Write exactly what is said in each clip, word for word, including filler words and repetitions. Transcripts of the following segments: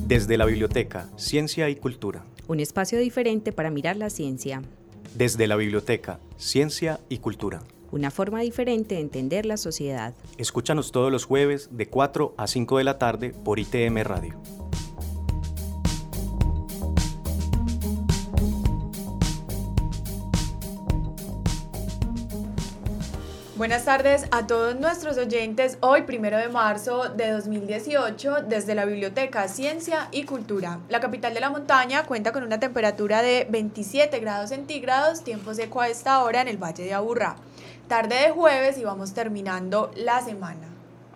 Desde la biblioteca, Ciencia y Cultura. Un espacio diferente para mirar la ciencia. Desde la biblioteca, Ciencia y Cultura. Una forma diferente de entender la sociedad. Escúchanos todos los jueves de cuatro a cinco de la tarde por I T M Radio. Buenas tardes a todos nuestros oyentes. Hoy, primero de marzo de dos mil dieciocho, desde la Biblioteca Ciencia y Cultura. La capital de la montaña cuenta con una temperatura de veintisiete grados centígrados, tiempo seco a esta hora en el Valle de Aburrá. Tarde de jueves y vamos terminando la semana.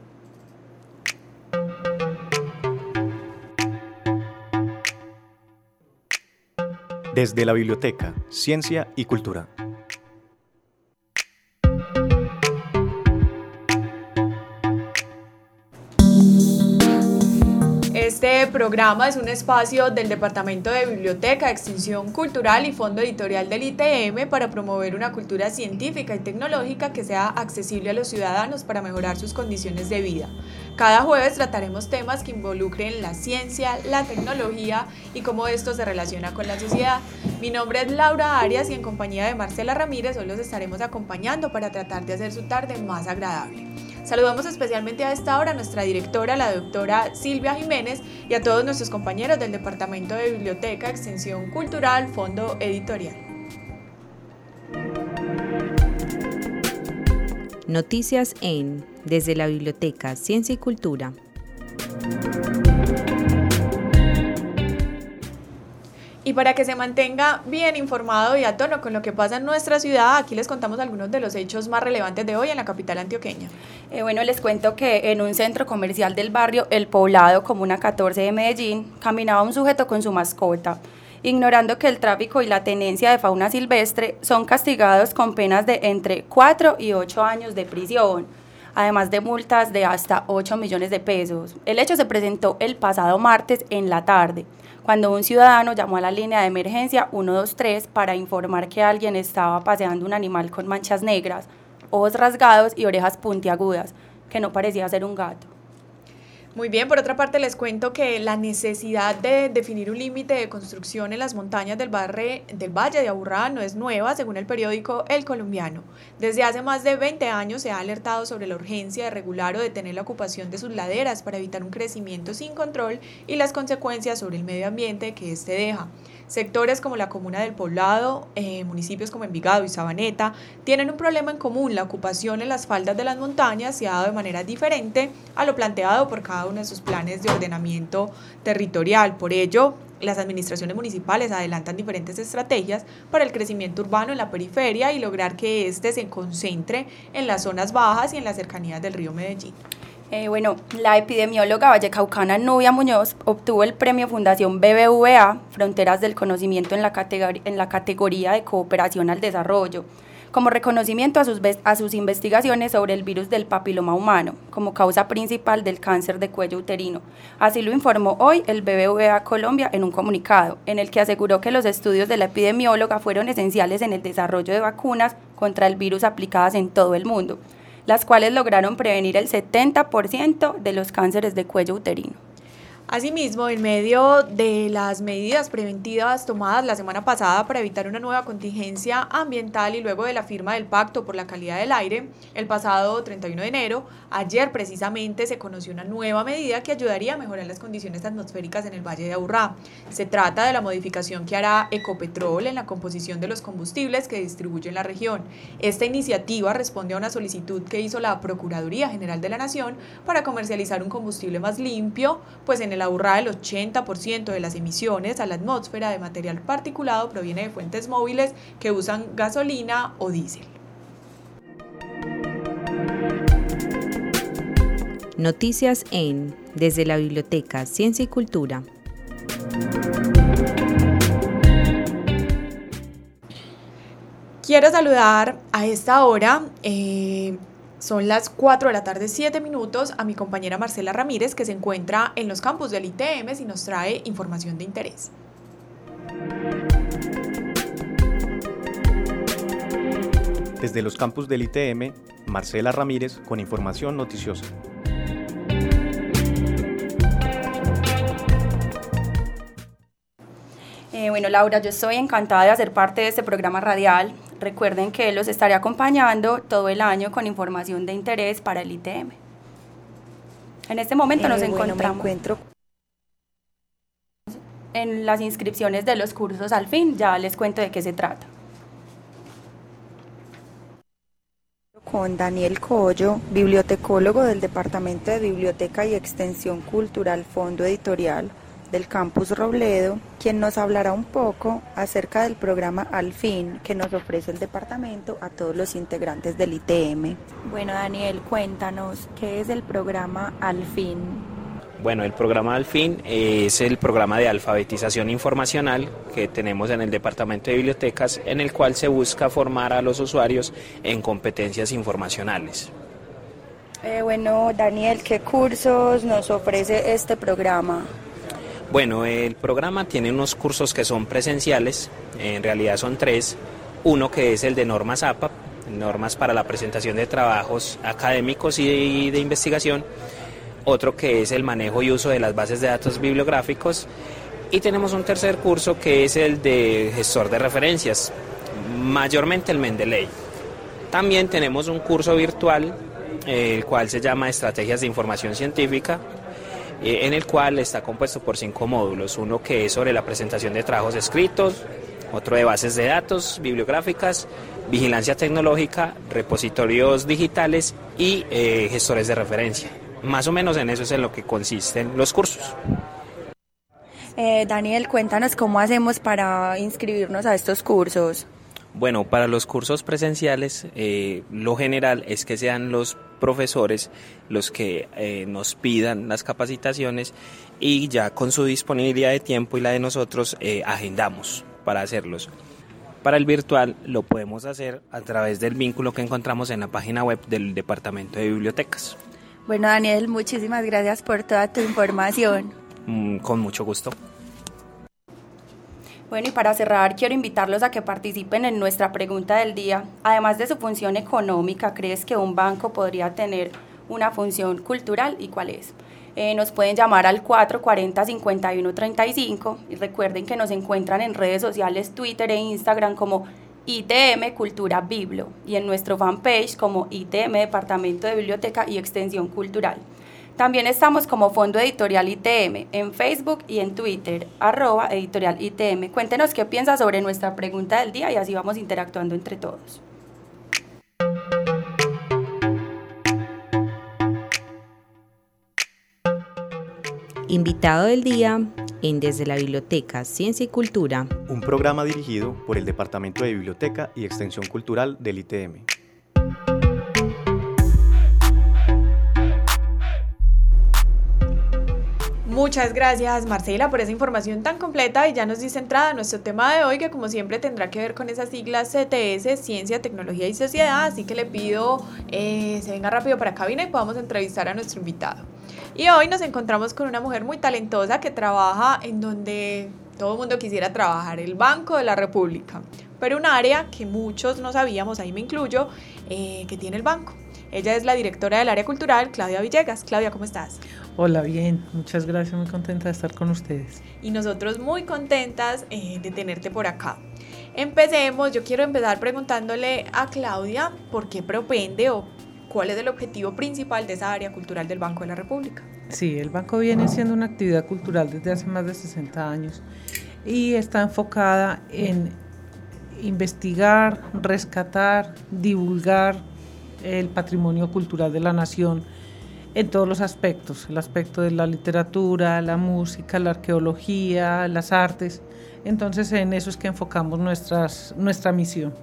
Desde la Biblioteca, Ciencia y Cultura. Este programa es un espacio del Departamento de Biblioteca, Extensión Cultural y Fondo Editorial del I T M para promover una cultura científica y tecnológica que sea accesible a los ciudadanos para mejorar sus condiciones de vida. Cada jueves trataremos temas que involucren la ciencia, la tecnología y cómo esto se relaciona con la sociedad. Mi nombre es Laura Arias y en compañía de Marcela Ramírez hoy los estaremos acompañando para tratar de hacer su tarde más agradable. Saludamos especialmente a esta hora a nuestra directora, la doctora Silvia Jiménez, y a todos nuestros compañeros del Departamento de Biblioteca, Extensión Cultural, Fondo Editorial. Noticias en Desde la Biblioteca, Ciencia y Cultura. Y para que se mantenga bien informado y a tono con lo que pasa en nuestra ciudad, aquí les contamos algunos de los hechos más relevantes de hoy en la capital antioqueña. Eh, bueno, les cuento que en un centro comercial del barrio El Poblado, Comuna catorce de Medellín, caminaba un sujeto con su mascota, ignorando que el tráfico y la tenencia de fauna silvestre son castigados con penas de entre cuatro y ocho años de prisión, además de multas de hasta ocho millones de pesos. El hecho se presentó el pasado martes en la tarde, cuando un ciudadano llamó a la línea de emergencia uno dos tres para informar que alguien estaba paseando un animal con manchas negras, ojos rasgados y orejas puntiagudas, que no parecía ser un gato. Muy bien, por otra parte les cuento que la necesidad de definir un límite de construcción en las montañas del, barre, del Valle de Aburrá no es nueva, según el periódico El Colombiano. Desde hace más de veinte años se ha alertado sobre la urgencia de regular o detener la ocupación de sus laderas para evitar un crecimiento sin control y las consecuencias sobre el medio ambiente que éste deja. Sectores como la Comuna del Poblado, eh, municipios como Envigado y Sabaneta, tienen un problema en común. La ocupación en las faldas de las montañas se ha dado de manera diferente a lo planteado por cada uno de sus planes de ordenamiento territorial. Por ello, las administraciones municipales adelantan diferentes estrategias para el crecimiento urbano en la periferia y lograr que éste se concentre en las zonas bajas y en las cercanías del río Medellín. Eh, bueno, la epidemióloga vallecaucana Nubia Muñoz obtuvo el premio Fundación B B V A, Fronteras del Conocimiento en la, categor- en la categoría de Cooperación al Desarrollo, como reconocimiento a sus, a sus investigaciones sobre el virus del papiloma humano, como causa principal del cáncer de cuello uterino. Así lo informó hoy el B B V A Colombia en un comunicado, en el que aseguró que los estudios de la epidemióloga fueron esenciales en el desarrollo de vacunas contra el virus aplicadas en todo el mundo, las cuales lograron prevenir el setenta por ciento de los cánceres de cuello uterino. Asimismo, en medio de las medidas preventivas tomadas la semana pasada para evitar una nueva contingencia ambiental y luego de la firma del Pacto por la Calidad del Aire, el pasado treinta y uno de enero, ayer precisamente se conoció una nueva medida que ayudaría a mejorar las condiciones atmosféricas en el Valle de Aburrá. Se trata de la modificación que hará Ecopetrol en la composición de los combustibles que distribuye en la región. Esta iniciativa responde a una solicitud que hizo la Procuraduría General de la Nación para comercializar un combustible más limpio, pues en el Aburrá el ochenta por ciento de las emisiones a la atmósfera de material particulado proviene de fuentes móviles que usan gasolina o diésel. Noticias en Desde la Biblioteca, Ciencia y Cultura. Quiero saludar a esta hora, eh, son las cuatro de la tarde, siete minutos, a mi compañera Marcela Ramírez, que se encuentra en los campus del I T M y nos trae información de interés. Desde los campus del I T M, Marcela Ramírez con información noticiosa. Eh, bueno, Laura, yo estoy encantada de hacer parte de este programa radial. Recuerden que los estaré acompañando todo el año con información de interés para el I T M. En este momento eh, nos bueno, encontramos me encuentro en las inscripciones de los cursos Al Fin. Ya les cuento de qué se trata. Con Daniel Collo, bibliotecólogo del Departamento de Biblioteca y Extensión Cultural Fondo Editorial del Campus Robledo, quien nos hablará un poco acerca del programa Al Fin que nos ofrece el departamento a todos los integrantes del I T M. Bueno, Daniel, cuéntanos, ¿qué es el programa Al Fin? Bueno, el programa Al Fin es el programa de alfabetización informacional que tenemos en el Departamento de Bibliotecas, en el cual se busca formar a los usuarios en competencias informacionales. Eh, bueno, Daniel, ¿qué cursos nos ofrece este programa? Bueno, el programa tiene unos cursos que son presenciales, en realidad son tres. Uno que es el de normas A P A P, normas para la presentación de trabajos académicos y de investigación. Otro que es el manejo y uso de las bases de datos bibliográficos, y tenemos un tercer curso que es el de gestor de referencias, mayormente el Mendeley. También tenemos un curso virtual, eh, el cual se llama Estrategias de Información Científica, eh, en el cual está compuesto por cinco módulos, uno que es sobre la presentación de trabajos escritos, otro de bases de datos bibliográficas, vigilancia tecnológica, repositorios digitales y eh, gestores de referencia. Más o menos en eso es en lo que consisten los cursos. Eh, Daniel, cuéntanos cómo hacemos para inscribirnos a estos cursos. Bueno, para los cursos presenciales, eh, lo general es que sean los profesores los que eh, nos pidan las capacitaciones, y ya con su disponibilidad de tiempo y la de nosotros eh, agendamos para hacerlos. Para el virtual lo podemos hacer a través del vínculo que encontramos en la página web del Departamento de Bibliotecas. Bueno, Daniel, muchísimas gracias por toda tu información. Mm, con mucho gusto. Bueno, y para cerrar, quiero invitarlos a que participen en nuestra pregunta del día. Además de su función económica, ¿crees que un banco podría tener una función cultural? ¿Y cuál es? Eh, nos pueden llamar al cuatro cuatro cero, cinco uno tres cinco, y recuerden que nos encuentran en redes sociales, Twitter e Instagram como I T M Cultura Biblo, y en nuestro fanpage como I T M Departamento de Biblioteca y Extensión Cultural. También estamos como Fondo Editorial I T M en Facebook y en Twitter, arroba editorial I T M. Cuéntenos qué piensa sobre nuestra pregunta del día y así vamos interactuando entre todos. Invitado del día en Desde la Biblioteca, Ciencia y Cultura. Un programa dirigido por el Departamento de Biblioteca y Extensión Cultural del I T M. Muchas gracias, Marcela, por esa información tan completa, y ya nos dice entrada a nuestro tema de hoy, que como siempre tendrá que ver con esas siglas C T S, Ciencia, Tecnología y Sociedad, así que le pido eh, se venga rápido para cabina y podamos entrevistar a nuestro invitado. Y hoy nos encontramos con una mujer muy talentosa que trabaja en donde todo el mundo quisiera trabajar, el Banco de la República, pero un área que muchos no sabíamos, ahí me incluyo, eh, que tiene el banco. Ella es la directora del área cultural, Claudia Villegas. Claudia, ¿cómo estás? Hola, bien, muchas gracias, muy contenta de estar con ustedes. Y nosotros muy contentas eh, de tenerte por acá. Empecemos, yo quiero empezar preguntándole a Claudia por qué propende o cuál es el objetivo principal de esa área cultural del Banco de la República. Sí, el banco viene siendo una actividad cultural desde hace más de sesenta años y está enfocada en investigar, rescatar, divulgar el patrimonio cultural de la nación en todos los aspectos, el aspecto de la literatura, la música, la arqueología, las artes. Entonces en eso es que enfocamos nuestras, nuestra misión.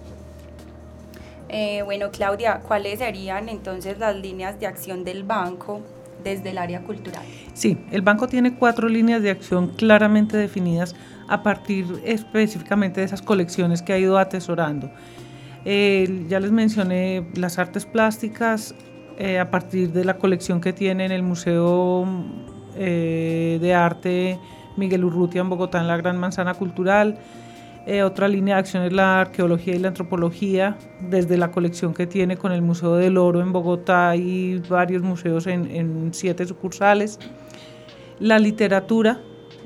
Eh, bueno, Claudia, ¿cuáles serían entonces las líneas de acción del banco desde el área cultural? Sí, el banco tiene cuatro líneas de acción claramente definidas a partir específicamente de esas colecciones que ha ido atesorando. Eh, ya les mencioné las artes plásticas, eh, a partir de la colección que tiene en el Museo eh, de Arte Miguel Urrutia en Bogotá, en la Gran Manzana Cultural. Eh, otra línea de acción es la arqueología y la antropología, desde la colección que tiene con el Museo del Oro en Bogotá y varios museos en, en siete sucursales. La literatura,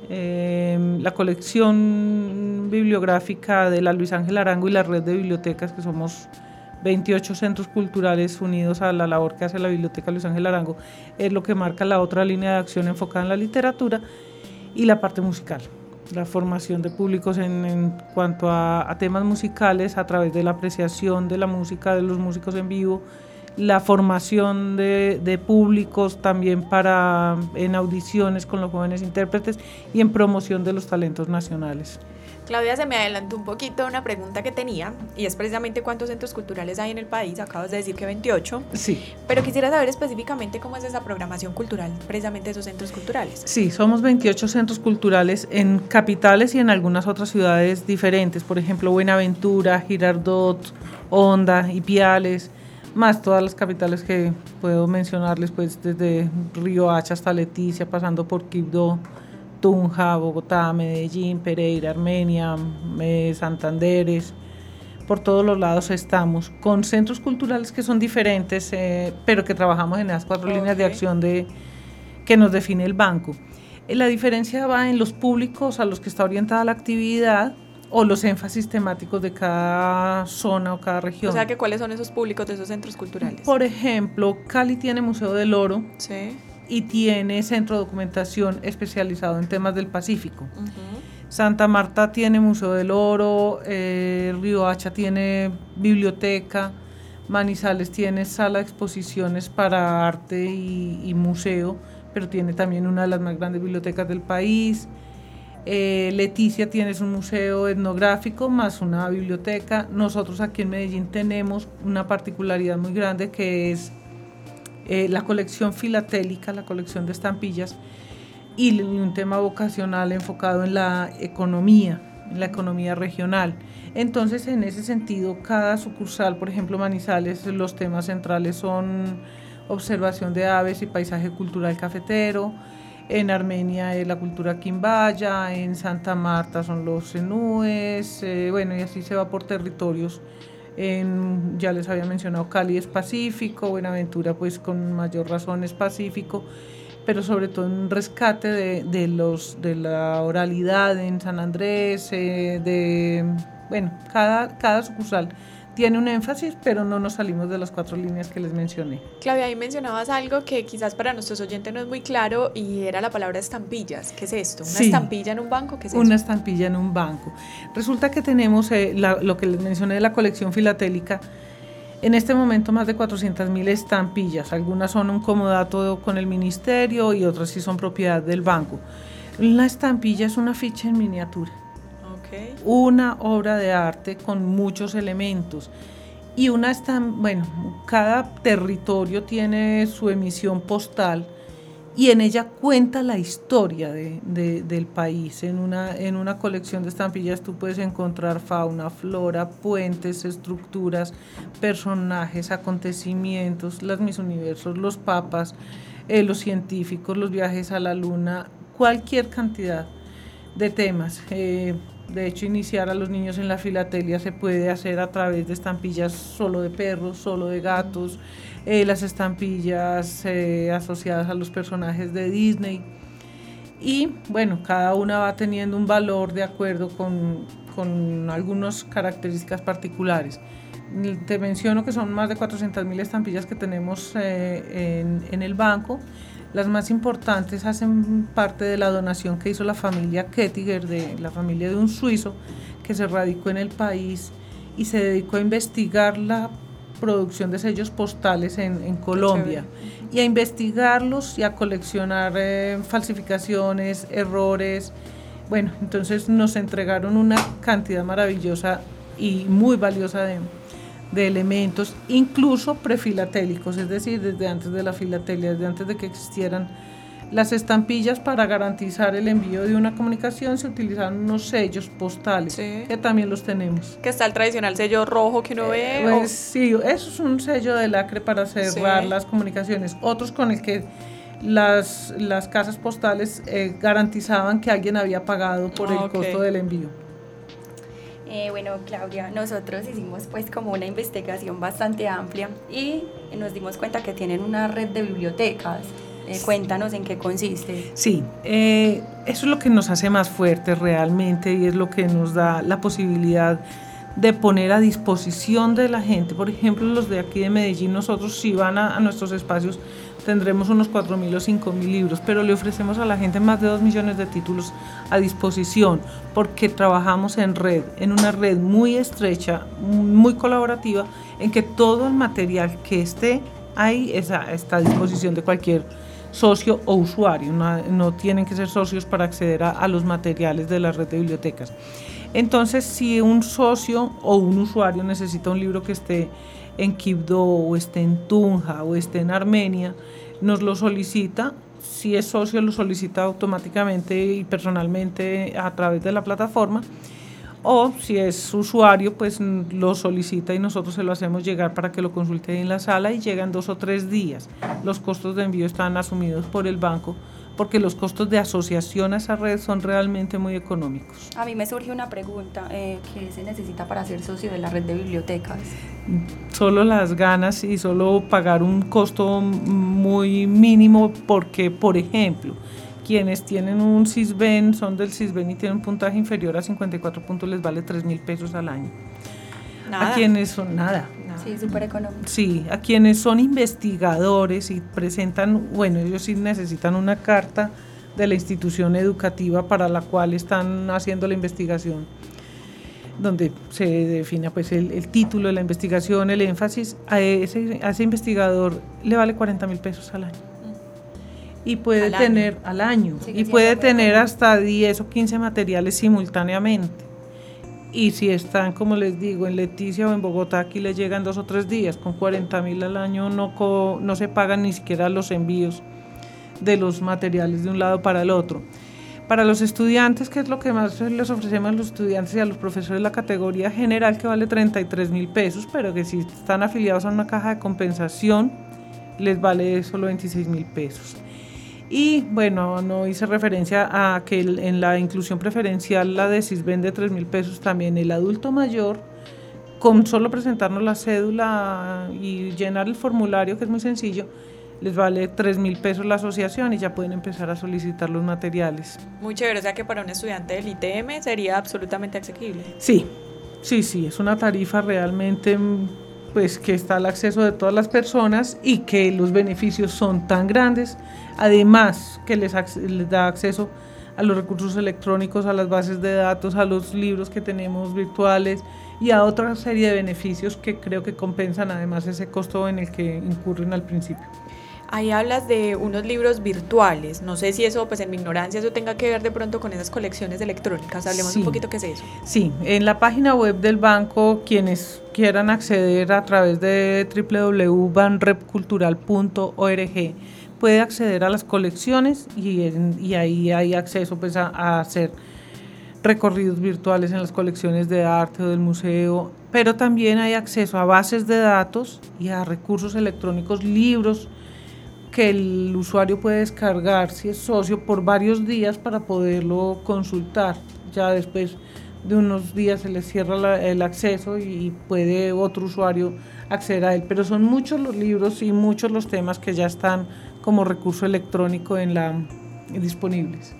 eh, la colección bibliográfica de la Luis Ángel Arango y la red de bibliotecas, que somos veintiocho centros culturales unidos a la labor que hace la Biblioteca Luis Ángel Arango, es lo que marca la otra línea de acción enfocada en la literatura, y la parte musical, la formación de públicos en, en cuanto a, a temas musicales a través de la apreciación de la música, de los músicos en vivo, la formación de, de públicos también para en audiciones con los jóvenes intérpretes y en promoción de los talentos nacionales. Claudia, se me adelantó un poquito una pregunta que tenía, y es precisamente cuántos centros culturales hay en el país. Acabas de decir que veintiocho. Sí. Pero quisiera saber específicamente cómo es esa programación cultural, precisamente esos centros culturales. Sí, somos veintiocho centros culturales en capitales y en algunas otras ciudades diferentes, por ejemplo, Buenaventura, Girardot, Honda, Ipiales, más todas las capitales que puedo mencionarles, pues desde Riohacha hasta Leticia, pasando por Quibdó, Tunja, Bogotá, Medellín, Pereira, Armenia, eh, Santanderes, por todos los lados estamos, con centros culturales que son diferentes, eh, pero que trabajamos en esas cuatro okay. líneas de acción de, que nos define el banco. Eh, la diferencia va en los públicos a los que está orientada la actividad o los énfasis temáticos de cada zona o cada región. O sea, que ¿cuáles son esos públicos de esos centros culturales? Por ejemplo, Cali tiene Museo del Oro. Sí. Y tiene centro de documentación especializado en temas del Pacífico. Uh-huh. Santa Marta tiene Museo del Oro, eh, Riohacha tiene biblioteca, Manizales tiene sala de exposiciones para arte y, y museo, pero tiene también una de las más grandes bibliotecas del país. Eh, Leticia tiene un museo etnográfico más una biblioteca. Nosotros aquí en Medellín tenemos una particularidad muy grande, que es Eh, la colección filatélica, la colección de estampillas, y un tema vocacional enfocado en la economía, en la economía regional. Entonces, en ese sentido, cada sucursal, por ejemplo, Manizales, los temas centrales son observación de aves y paisaje cultural cafetero. En Armenia es la cultura quimbaya, en Santa Marta son los zenúes, eh, bueno, y así se va por territorios. En, ya les había mencionado, Cali es Pacífico, Buenaventura pues con mayor razón es Pacífico, pero sobre todo en rescate de, de, los, de la oralidad en San Andrés, eh, de, bueno, cada, cada sucursal tiene un énfasis, pero no nos salimos de las cuatro líneas que les mencioné. Claudia, ahí mencionabas algo que quizás para nuestros oyentes no es muy claro, y era la palabra estampillas. ¿Qué es esto? ¿Una sí, estampilla en un banco? ¿Qué es una eso? estampilla en un banco. Resulta que tenemos eh, la, lo que les mencioné de la colección filatélica. En este momento más de cuatrocientas mil estampillas. Algunas son un comodato con el ministerio y otras sí son propiedad del banco. La estampilla es una ficha en miniatura. Okay. Una obra de arte con muchos elementos, y una estam- bueno, cada territorio tiene su emisión postal y en ella cuenta la historia de, de, del país. En una, en una colección de estampillas tú puedes encontrar fauna, flora, puentes, estructuras, personajes, acontecimientos, las Miss Universos, los papas, eh, los científicos, los viajes a la luna, cualquier cantidad de temas. Eh, De hecho, iniciar a los niños en la filatelia se puede hacer a través de estampillas solo de perros, solo de gatos, eh, las estampillas eh, asociadas a los personajes de Disney. Y bueno, cada una va teniendo un valor de acuerdo con, con algunas características particulares. Te menciono que son más de cuatrocientas mil estampillas que tenemos eh, en, en el banco. Las más importantes hacen parte de la donación que hizo la familia Kettiger, de la familia de un suizo que se radicó en el país y se dedicó a investigar la producción de sellos postales en, en Colombia, y a investigarlos y a coleccionar eh, falsificaciones, errores. Bueno, entonces nos entregaron una cantidad maravillosa y muy valiosa de de elementos, incluso prefilatélicos, es decir, desde antes de la filatelia, desde antes de que existieran las estampillas. Para garantizar el envío de una comunicación se utilizaron unos sellos postales, sí, que también los tenemos. Que está el tradicional sello rojo que uno ve. Eh, pues, o... Sí, eso es un sello de lacre para cerrar, sí, las comunicaciones. Otros con el que las, las casas postales eh, garantizaban que alguien había pagado por el okay. costo del envío. Eh, bueno, Claudia, nosotros hicimos pues como una investigación bastante amplia y nos dimos cuenta que tienen una red de bibliotecas Eh, cuéntanos en qué consiste. Sí, eh, eso es lo que nos hace más fuertes realmente y es lo que nos da la posibilidad de poner a disposición de la gente. Por ejemplo, los de aquí de Medellín, nosotros si van a, a nuestros espacios tendremos unos cuatro mil o cinco mil libros, pero le ofrecemos a la gente más de dos millones de títulos a disposición porque trabajamos en red, en una red muy estrecha, muy colaborativa, en que todo el material que esté ahí está, está a disposición de cualquier socio o usuario, no, no tienen que ser socios para acceder a, a los materiales de la red de bibliotecas. Entonces, si un socio o un usuario necesita un libro que esté en Quibdó o esté en Tunja o esté en Armenia, nos lo solicita. Si es socio, lo solicita automáticamente y personalmente a través de la plataforma, o si es usuario, pues lo solicita y nosotros se lo hacemos llegar para que lo consulte en la sala y llegan dos o tres días. Los costos de envío están asumidos por el banco porque los costos de asociación a esa red son realmente muy económicos. A mí me surge una pregunta, eh, ¿qué se necesita para ser socio de la red de bibliotecas? Solo las ganas y solo pagar un costo muy mínimo porque, por ejemplo, quienes tienen un SISBEN, son del SISBEN y tienen un puntaje inferior a cincuenta y cuatro puntos, les vale tres mil pesos al año. Nada. A quienes son nada. Sí, súper económico. Sí, a quienes son investigadores y presentan, bueno, ellos sí necesitan una carta de la institución educativa para la cual están haciendo la investigación, donde se define pues el, el título de la investigación, el énfasis. A ese, a ese investigador le vale cuarenta mil pesos al año. Y puede al tener año. al año sí, y puede tener hasta diez o quince materiales simultáneamente. Y si están, como les digo, en Leticia o en Bogotá, aquí les llegan dos o tres días, con cuarenta mil al año no, co, no se pagan ni siquiera los envíos de los materiales de un lado para el otro. Para los estudiantes, que es lo que más les ofrecemos a los estudiantes y a los profesores, la categoría general que vale treinta y tres mil pesos, pero que si están afiliados a una caja de compensación, les vale solo veintiséis mil pesos. Y bueno, no hice referencia a que el, en la inclusión preferencial, la de SISBEN de tres mil pesos, también el adulto mayor, con solo presentarnos la cédula y llenar el formulario, que es muy sencillo, les vale tres mil pesos la asociación y ya pueden empezar a solicitar los materiales. Muy chévere, o sea que para un estudiante del I T M sería absolutamente asequible. Sí, sí, sí, es una tarifa realmente pues que está al acceso de todas las personas y que los beneficios son tan grandes, además que les, les da acceso a los recursos electrónicos, a las bases de datos, a los libros que tenemos virtuales y a otra serie de beneficios que creo que compensan además ese costo en el que incurren al principio. Ahí hablas de unos libros virtuales, no sé si eso, pues en mi ignorancia, eso tenga que ver de pronto con esas colecciones electrónicas, hablemos sí. un poquito qué es eso. Sí, en la página web del banco, quienes quieran acceder a través de doble u doble u doble u punto banrep cultural punto org, puede acceder a las colecciones y, en, y ahí hay acceso pues a, a hacer recorridos virtuales en las colecciones de arte o del museo, pero también hay acceso a bases de datos y a recursos electrónicos, libros, que el usuario puede descargar si es socio por varios días para poderlo consultar. Ya después de unos días se le cierra la, el acceso y puede otro usuario acceder a él. Pero son muchos los libros y muchos los temas que ya están como recurso electrónico en la, disponibles.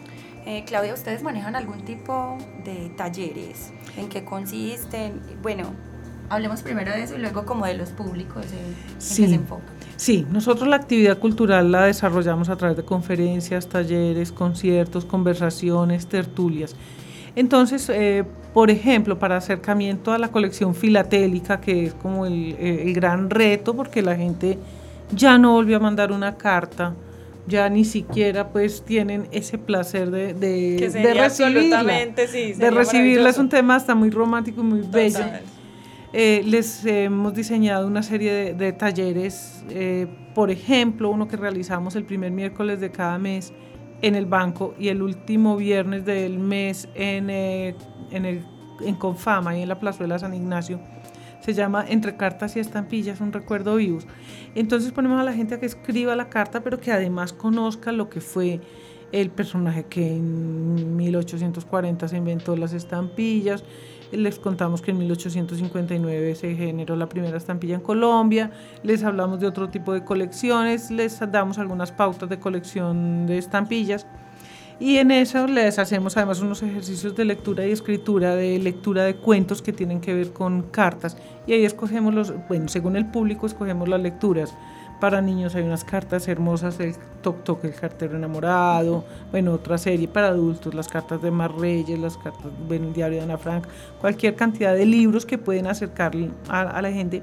Eh, Claudia, ¿ustedes manejan algún tipo de talleres? ¿En qué consisten? Bueno, hablemos primero de eso y luego como de los públicos, eh, sí. ¿en qué se enfoca? Sí, nosotros la actividad cultural la desarrollamos a través de conferencias, talleres, conciertos, conversaciones, tertulias. Entonces, eh, por ejemplo, para acercamiento a la colección filatélica, que es como el, el gran reto, porque la gente ya no volvió a mandar una carta, ya ni siquiera pues tienen ese placer de, de, que de recibirla. Sí, de recibirla es un tema hasta muy romántico y muy Total. bello. Eh, les eh, hemos diseñado una serie de, de talleres, eh, por ejemplo, uno que realizamos el primer miércoles de cada mes en el banco y el último viernes del mes en, eh, en, el, en Confama y en la plazuela San Ignacio. Se llama Entre cartas y estampillas, un recuerdo vivos. Entonces ponemos a la gente a que escriba la carta, pero que además conozca lo que fue el personaje que en mil ochocientos cuarenta se inventó las estampillas, les contamos que en mil ochocientos cincuenta y nueve se generó la primera estampilla en Colombia, les hablamos de otro tipo de colecciones, les damos algunas pautas de colección de estampillas y en eso les hacemos además unos ejercicios de lectura y escritura, de lectura de cuentos que tienen que ver con cartas y ahí escogemos los, bueno, según el público escogemos las lecturas. Para niños hay unas cartas hermosas, el Toc Toc, el cartero enamorado, bueno, otra serie para adultos, las cartas de Mar Reyes, las cartas, bueno, el diario de Ana Frank, cualquier cantidad de libros que pueden acercar a, a la gente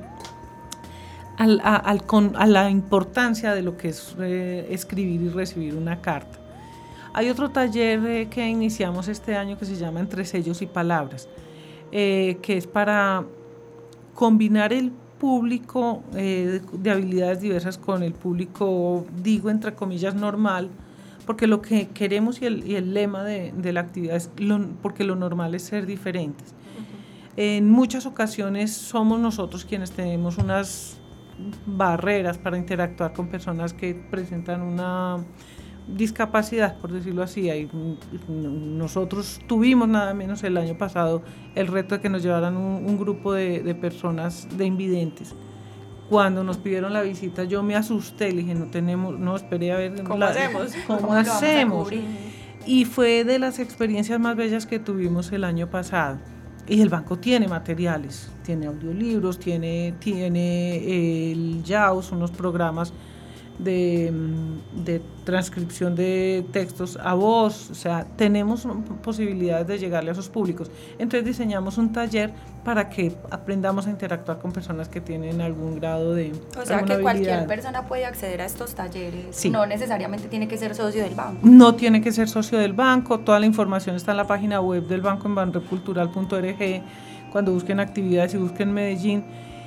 al, a, al, con, a la importancia de lo que es eh, escribir y recibir una carta. Hay otro taller eh, que iniciamos este año que se llama Entre sellos y palabras, eh, que es para combinar el público eh, de habilidades diversas con el público, digo entre comillas, normal, porque lo que queremos y el, y el lema de, de la actividad es, lo, porque lo normal es ser diferentes. Uh-huh. En muchas ocasiones somos nosotros quienes tenemos unas barreras para interactuar con personas que presentan una discapacidad, por decirlo así. Hay, nosotros tuvimos nada menos el año pasado el reto de que nos llevaran un, un grupo de, de personas de invidentes. Cuando nos pidieron la visita yo me asusté, le dije no tenemos, no esperé a ver ¿cómo la, hacemos? ¿Cómo, ¿Cómo hacemos? Y fue de las experiencias más bellas que tuvimos el año pasado. Y el banco tiene materiales, tiene audiolibros, tiene, tiene el YAUS, unos programas De, de transcripción de textos a voz, o sea, tenemos posibilidades de llegarle a esos públicos. Entonces diseñamos un taller para que aprendamos a interactuar con personas que tienen algún grado de O sea, que cualquier persona puede acceder a estos talleres, sí. No necesariamente tiene que ser socio del banco. No tiene que ser socio del banco, toda la información está en la página web del banco en banrepcultural punto org. Cuando busquen actividades y busquen Medellín,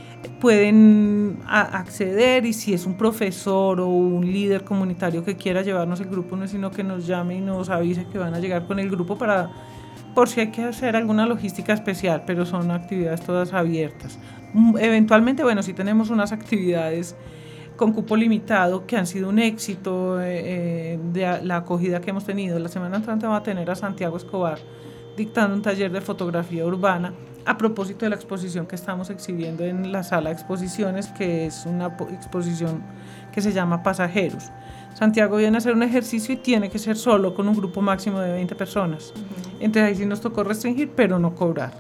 pueden a- acceder y si es un profesor o un líder comunitario que quiera llevarnos el grupo, no es sino que nos llame y nos avise que van a llegar con el grupo para, por si hay que hacer alguna logística especial, pero son actividades todas abiertas. Eventualmente, bueno, sí tenemos unas actividades con cupo limitado que han sido un éxito eh, de la acogida que hemos tenido. La semana entrante va a tener a Santiago Escobar dictando un taller de fotografía urbana a propósito de la exposición que estamos exhibiendo en la sala de exposiciones, que es una exposición que se llama Pasajeros. Santiago viene a hacer un ejercicio y tiene que ser solo con un grupo máximo de veinte personas. Uh-huh. Entonces ahí sí nos tocó restringir, pero no cobrar.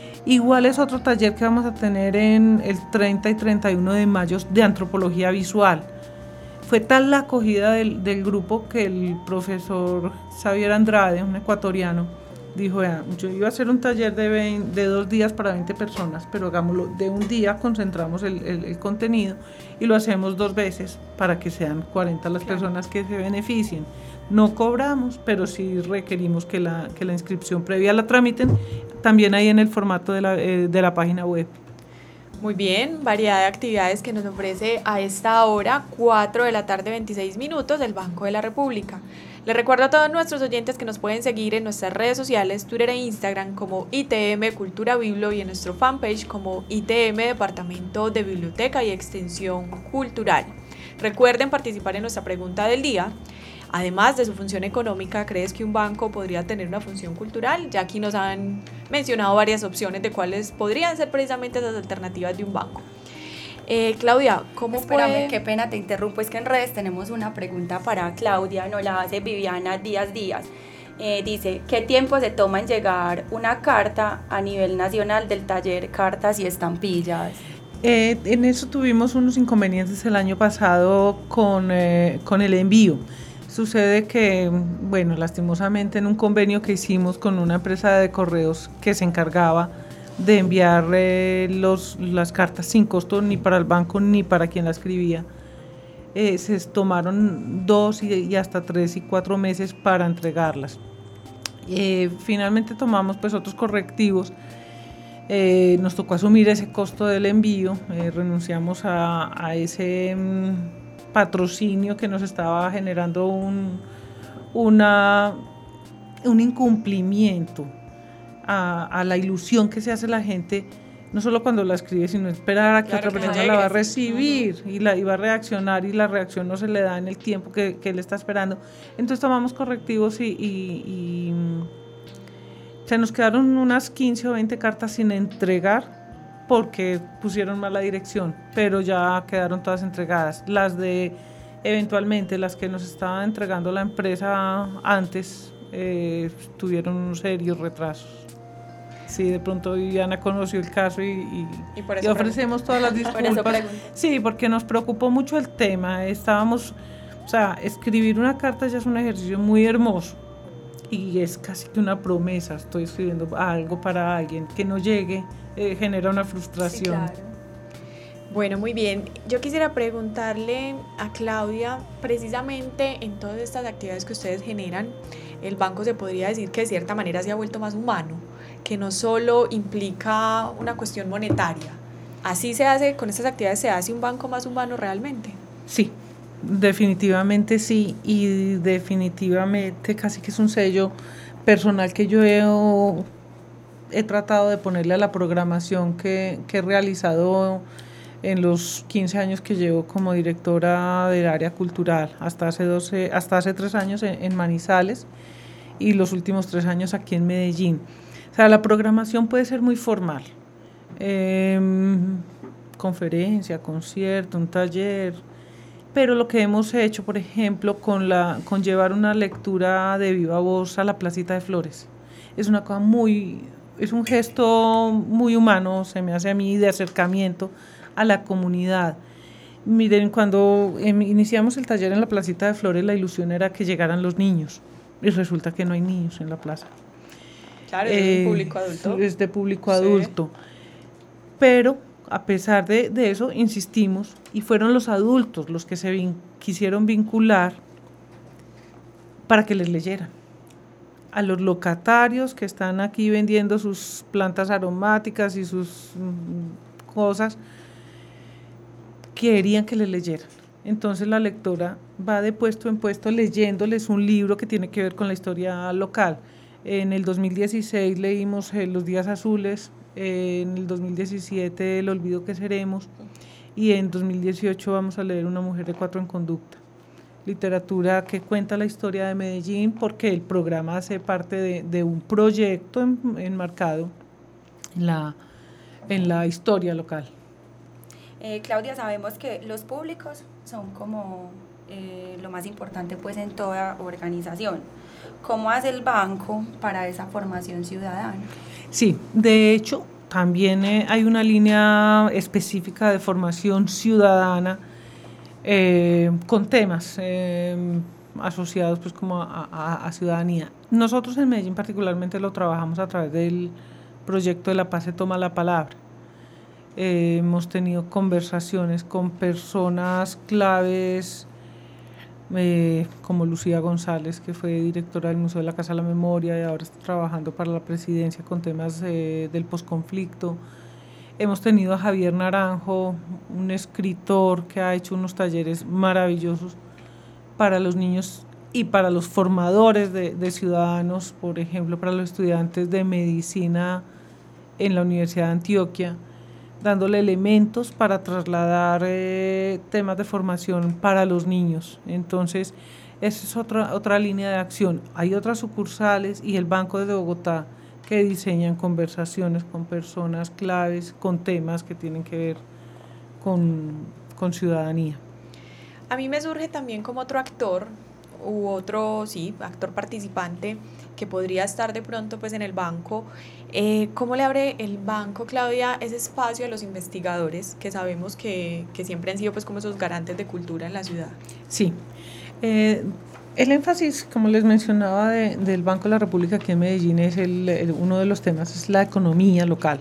Igual es otro taller que vamos a tener en el treinta y treinta y uno de mayo de antropología visual. Fue tal la acogida del, del grupo que el profesor Xavier Andrade, un ecuatoriano, dijo, vea, yo iba a hacer un taller de, veinte, de dos días para veinte personas, pero hagámoslo de un día, concentramos el, el, el contenido y lo hacemos dos veces para que sean cuarenta las claro. personas que se beneficien. No cobramos, pero sí requerimos que la, que la inscripción previa la tramiten, también ahí en el formato de la, eh, de la página web. Muy bien, variedad de actividades que nos ofrece a esta hora, cuatro de la tarde, veintiséis minutos, del Banco de la República. Les recuerdo a todos nuestros oyentes que nos pueden seguir en nuestras redes sociales, Twitter e Instagram como I T M Cultura Biblo y en nuestro fanpage como I T M Departamento de Biblioteca y Extensión Cultural. Recuerden participar en nuestra pregunta del día. Además de su función económica, ¿crees que un banco podría tener una función cultural? Ya aquí nos han mencionado varias opciones de cuáles podrían ser precisamente esas alternativas de un banco. Eh, Claudia, ¿cómo Espérame, puede...? qué pena, te interrumpo, es que en redes tenemos una pregunta para Claudia, nos la hace Viviana Díaz Díaz. Eh, dice, ¿qué tiempo se toma en llegar una carta a nivel nacional del taller Cartas y Estampillas? Eh, en eso tuvimos unos inconvenientes el año pasado con, eh, con el envío. Sucede que, bueno, lastimosamente en un convenio que hicimos con una empresa de correos que se encargaba de enviar eh, los, las cartas sin costo ni para el banco ni para quien la escribía, eh, se tomaron dos y, y hasta tres y cuatro meses para entregarlas. Eh, finalmente tomamos pues otros correctivos, eh, nos tocó asumir ese costo del envío, eh, renunciamos a, a ese mm, patrocinio que nos estaba generando un, una, un incumplimiento a, a la ilusión que se hace la gente, no solo cuando la escribe, sino esperar a que claro, otra que persona la va a recibir uh-huh. y, la, y va a reaccionar, y la reacción no se le da en el tiempo que, que él está esperando. Entonces tomamos correctivos y, y, y, se nos quedaron unas quince o veinte cartas sin entregar porque pusieron mala dirección, pero ya quedaron todas entregadas. Las de, eventualmente, las que nos estaba entregando la empresa antes, eh, tuvieron unos serios retrasos. Sí, de pronto Viviana conoció el caso y, y, y, por eso y ofrecemos todas las disculpas. Sí, porque nos preocupó mucho el tema. Estábamos, o sea, escribir una carta ya es un ejercicio muy hermoso y es casi que una promesa. Estoy escribiendo algo para alguien que no llegue, eh, genera una frustración. Sí, claro. Bueno, muy bien. Yo quisiera preguntarle a Claudia, precisamente en todas estas actividades que ustedes generan, el banco se podría decir que de cierta manera se ha vuelto más humano, que no solo implica una cuestión monetaria. ¿Así se hace, con estas actividades se hace un banco más humano realmente? Sí, definitivamente sí, y definitivamente casi que es un sello personal que yo he, he tratado de ponerle a la programación que, que he realizado en los quince años que llevo como directora del área cultural, hasta hace, doce, hasta hace tres años en, en Manizales y los últimos tres años aquí en Medellín. O sea, la programación puede ser muy formal, eh, conferencia, concierto, un taller, pero lo que hemos hecho, por ejemplo, con, la, con llevar una lectura de viva voz a la Placita de Flores, es una cosa muy, es un gesto muy humano, se me hace a mí, de acercamiento a la comunidad. Miren, cuando iniciamos el taller en la Placita de Flores, la ilusión era que llegaran los niños, y resulta que no hay niños en la plaza. Claro, es eh, de público adulto. Es de público Sí. adulto. Pero, a pesar de, de eso, insistimos, y fueron los adultos los que se vin- quisieron vincular para que les leyeran. A los locatarios que están aquí vendiendo sus plantas aromáticas y sus mm, cosas, querían que les leyeran. Entonces la lectora va de puesto en puesto leyéndoles un libro que tiene que ver con la historia local. En el dos mil dieciséis leímos eh, Los días azules, eh, en el dos mil diecisiete El olvido que seremos, y en dos mil dieciocho vamos a leer Una mujer de cuatro en conducta. Literatura que cuenta la historia de Medellín, porque el programa hace parte de, de un proyecto en, enmarcado en la, en la historia local. Eh, Claudia, sabemos que los públicos son como eh, lo más importante pues en toda organización. ¿Cómo hace el banco para esa formación ciudadana? Sí, de hecho, también eh, hay una línea específica de formación ciudadana eh, con temas eh, asociados pues como a, a, a ciudadanía. Nosotros en Medellín particularmente lo trabajamos a través del proyecto de La Paz se toma la palabra. Eh, hemos tenido conversaciones con personas claves eh, como Lucía González, que fue directora del Museo de la Casa de la Memoria y ahora está trabajando para la presidencia con temas eh, del posconflicto. Hemos tenido a Javier Naranjo, un escritor que ha hecho unos talleres maravillosos para los niños y para los formadores de, de ciudadanos, por ejemplo, para los estudiantes de medicina en la Universidad de Antioquia, dándole elementos para trasladar eh, temas de formación para los niños. Entonces, esa es otra, otra línea de acción. Hay otras sucursales y el Banco de Bogotá que diseñan conversaciones con personas claves, con temas que tienen que ver con, con ciudadanía. A mí me surge también como otro actor, u otro, sí, actor participante, que podría estar de pronto pues en el banco. Eh, ¿Cómo le abre el banco, Claudia, ese espacio a los investigadores que sabemos que, que siempre han sido pues como esos garantes de cultura en la ciudad? Sí, eh, el énfasis, como les mencionaba, de, del Banco de la República aquí en Medellín es el, el, uno de los temas, es la economía local.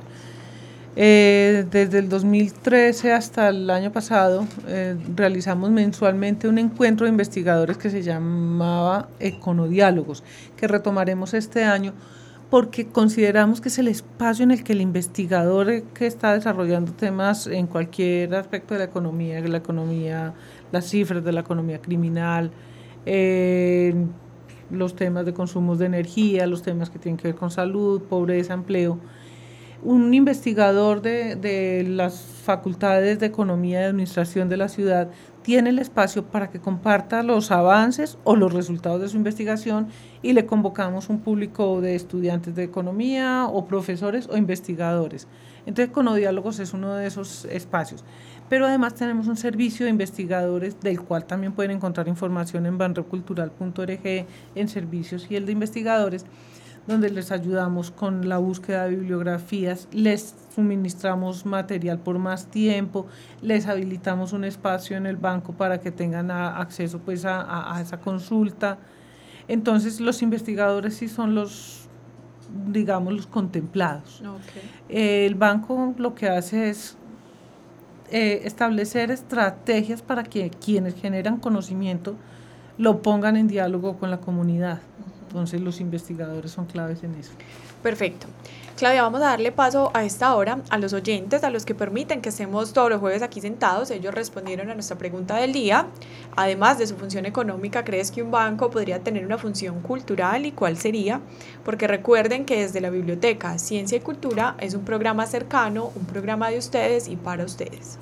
Eh, desde el dos mil trece hasta el año pasado eh, realizamos mensualmente un encuentro de investigadores que se llamaba Econodiálogos, que retomaremos este año porque consideramos que es el espacio en el que el investigador que está desarrollando temas en cualquier aspecto de la economía, la economía, las cifras de la economía criminal, eh, los temas de consumos de energía, los temas que tienen que ver con salud, pobreza, empleo, Un investigador de, de las facultades de Economía y Administración de la ciudad tiene el espacio para que comparta los avances o los resultados de su investigación y le convocamos un público de estudiantes de economía o profesores o investigadores. Entonces, Econodiálogos es uno de esos espacios. Pero además tenemos un servicio de investigadores del cual también pueden encontrar información en banrecultural punto org en servicios y el de investigadores, donde les ayudamos con la búsqueda de bibliografías, les suministramos material por más tiempo, les habilitamos un espacio en el banco para que tengan a, acceso pues a, a, a esa consulta. Entonces los investigadores sí son los, digamos, los contemplados. Okay. Eh, el banco lo que hace es eh, establecer estrategias para que quienes generan conocimiento lo pongan en diálogo con la comunidad. Entonces los investigadores son claves en eso. Perfecto. Claudia, vamos a darle paso a esta hora a los oyentes, a los que permiten que estemos todos los jueves aquí sentados. Ellos respondieron a nuestra pregunta del día. Además de su función económica, ¿crees que un banco podría tener una función cultural y cuál sería? Porque recuerden que desde la Biblioteca Ciencia y Cultura es un programa cercano, un programa de ustedes y para ustedes.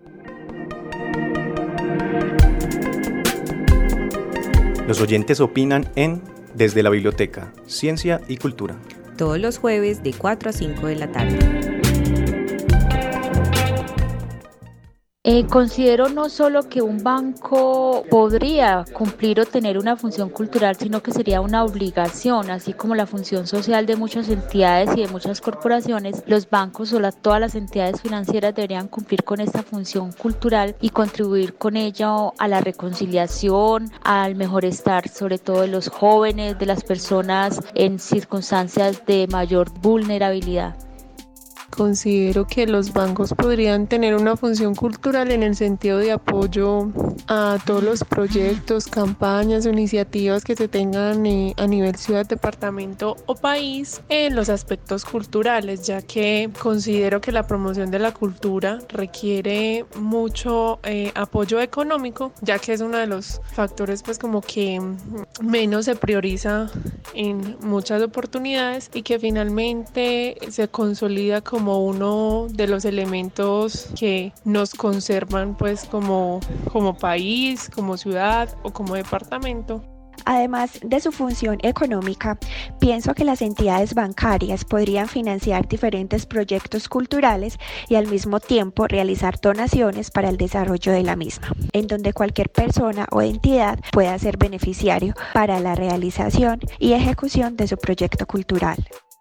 Los oyentes opinan en Desde la Biblioteca Ciencia y Cultura. Todos los jueves de cuatro a cinco de la tarde. Eh, considero no solo que un banco podría cumplir o tener una función cultural, sino que sería una obligación, así como la función social de muchas entidades y de muchas corporaciones. Los bancos o la, todas las entidades financieras deberían cumplir con esta función cultural y contribuir con ello a la reconciliación, al mejor estar sobre todo de los jóvenes, de las personas en circunstancias de mayor vulnerabilidad. Considero que los bancos podrían tener una función cultural en el sentido de apoyo a todos los proyectos, campañas o iniciativas que se tengan eh, a nivel ciudad, departamento o país en los aspectos culturales, ya que considero que la promoción de la cultura requiere mucho eh, apoyo económico, ya que es uno de los factores pues como que menos se prioriza en muchas oportunidades y que finalmente se consolida como como uno de los elementos que nos conservan pues como, como país, como ciudad o como departamento. Además de su función económica, pienso que las entidades bancarias podrían financiar diferentes proyectos culturales y al mismo tiempo realizar donaciones para el desarrollo de la misma, en donde cualquier persona o entidad pueda ser beneficiario para la realización y ejecución de su proyecto cultural.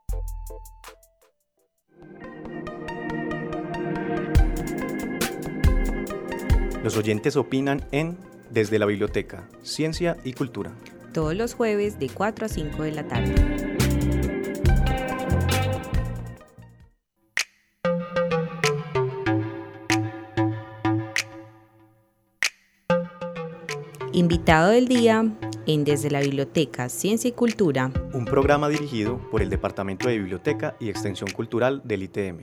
Los oyentes opinan en Desde la Biblioteca Ciencia y Cultura. Todos los jueves de cuatro a cinco de la tarde. Invitado del día en Desde la Biblioteca Ciencia y Cultura. Un programa dirigido por el Departamento de Biblioteca y Extensión Cultural del I T M.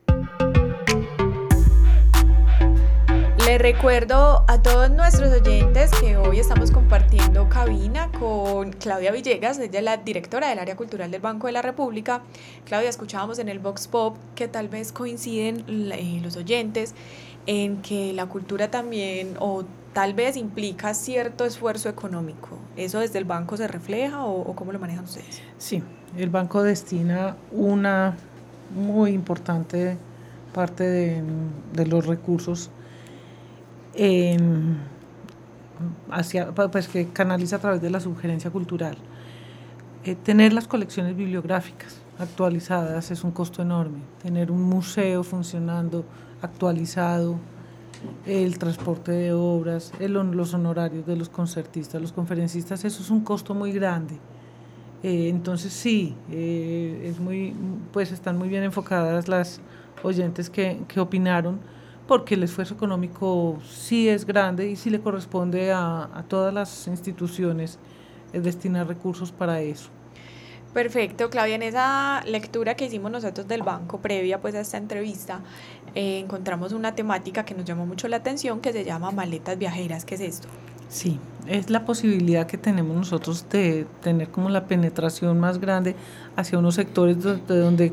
Les recuerdo a todos nuestros oyentes que hoy estamos compartiendo cabina con Claudia Villegas, ella es la directora del área cultural del Banco de la República. Claudia, escuchábamos en el Vox Pop que tal vez coinciden eh, los oyentes en que la cultura también o tal vez implica cierto esfuerzo económico. ¿Eso desde el banco se refleja o, o cómo lo manejan ustedes? Sí, el banco destina una muy importante parte de, de los recursos Eh, hacia, pues que canaliza a través de la sugerencia cultural. Eh, tener las colecciones bibliográficas actualizadas es un costo enorme. Tener un museo funcionando, actualizado, el transporte de obras, el, los honorarios de los concertistas, los conferencistas, eso es un costo muy grande. Eh, entonces sí, eh, es muy, pues están muy bien enfocadas las oyentes que, que opinaron, porque el esfuerzo económico sí es grande y sí le corresponde a, a todas las instituciones eh, destinar recursos para eso. Perfecto, Claudia, en esa lectura que hicimos nosotros del banco previa pues a esta entrevista, eh, encontramos una temática que nos llamó mucho la atención que se llama maletas viajeras. ¿Qué es esto? Sí, es la posibilidad que tenemos nosotros de tener como la penetración más grande hacia unos sectores de donde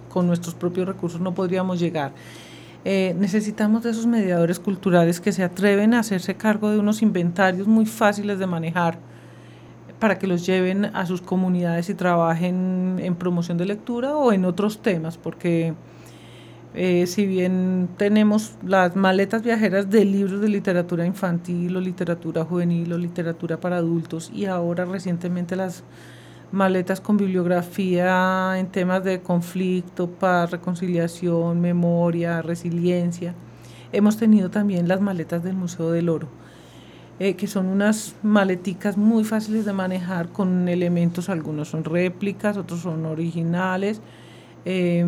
con nuestros propios recursos no podríamos llegar. Eh, necesitamos de esos mediadores culturales que se atreven a hacerse cargo de unos inventarios muy fáciles de manejar para que los lleven a sus comunidades y trabajen en promoción de lectura o en otros temas, porque eh, si bien tenemos las maletas viajeras de libros de literatura infantil o literatura juvenil o literatura para adultos, y ahora recientemente las maletas con bibliografía en temas de conflicto, paz, reconciliación, memoria, resiliencia, hemos tenido también las maletas del Museo del Oro, Eh, que son unas maleticas muy fáciles de manejar con elementos, algunos son réplicas, otros son originales, eh,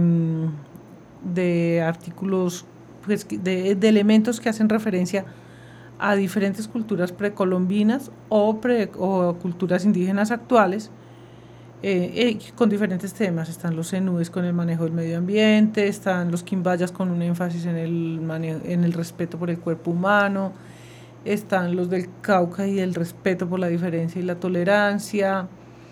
de artículos, pues, de, de elementos que hacen referencia a diferentes culturas precolombinas o, pre, o culturas indígenas actuales, eh, eh, con diferentes temas. Están los cenúes con el manejo del medio ambiente, están los quimbayas con un énfasis en el, manejo, en el respeto por el cuerpo humano, están los del Cauca y el respeto por la diferencia y la tolerancia,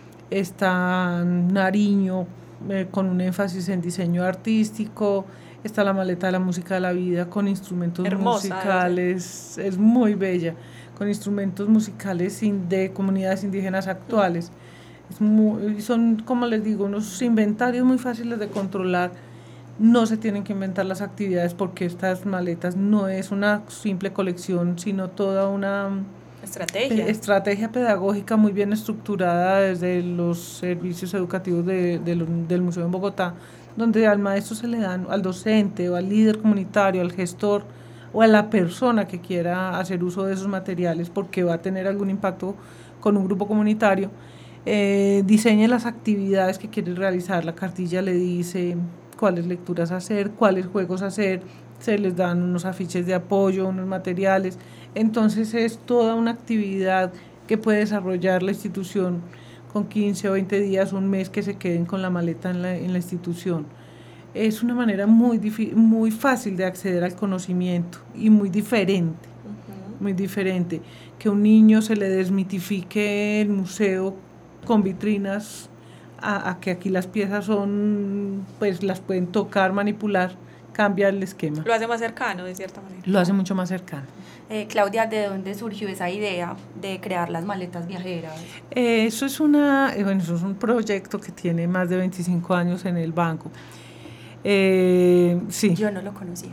está Nariño eh, con un énfasis en diseño artístico, está la maleta de la música de la vida con instrumentos Hermosa, musicales, es muy bella, con instrumentos musicales de comunidades indígenas actuales. Es muy, son, como les digo, unos inventarios muy fáciles de controlar. No se tienen que inventar las actividades porque estas maletas no es una simple colección, sino toda una estrategia, pe- estrategia pedagógica muy bien estructurada desde los servicios educativos de, de lo, del Museo en Bogotá, donde al maestro se le dan, al docente o al líder comunitario, al gestor o a la persona que quiera hacer uso de esos materiales porque va a tener algún impacto con un grupo comunitario, eh, diseñe las actividades que quiere realizar. La cartilla le dice cuáles lecturas hacer, cuáles juegos hacer, se les dan unos afiches de apoyo, unos materiales. Entonces es toda una actividad que puede desarrollar la institución con quince o veinte días, un mes que se queden con la maleta en la, en la institución. Es una manera muy, difi- muy fácil de acceder al conocimiento y muy diferente, uh-huh. muy diferente, que un niño se le desmitifique el museo con vitrinas, A, a que aquí las piezas son, pues las pueden tocar, manipular, cambia el esquema. Lo hace más cercano, de cierta manera. Lo hace mucho más cercano. Eh, Claudia, ¿de dónde surgió esa idea de crear las maletas viajeras? Eh, eso es una, eh, bueno, eso es un proyecto que tiene más de veinticinco años en el banco. Eh, sí. Yo no lo conocía.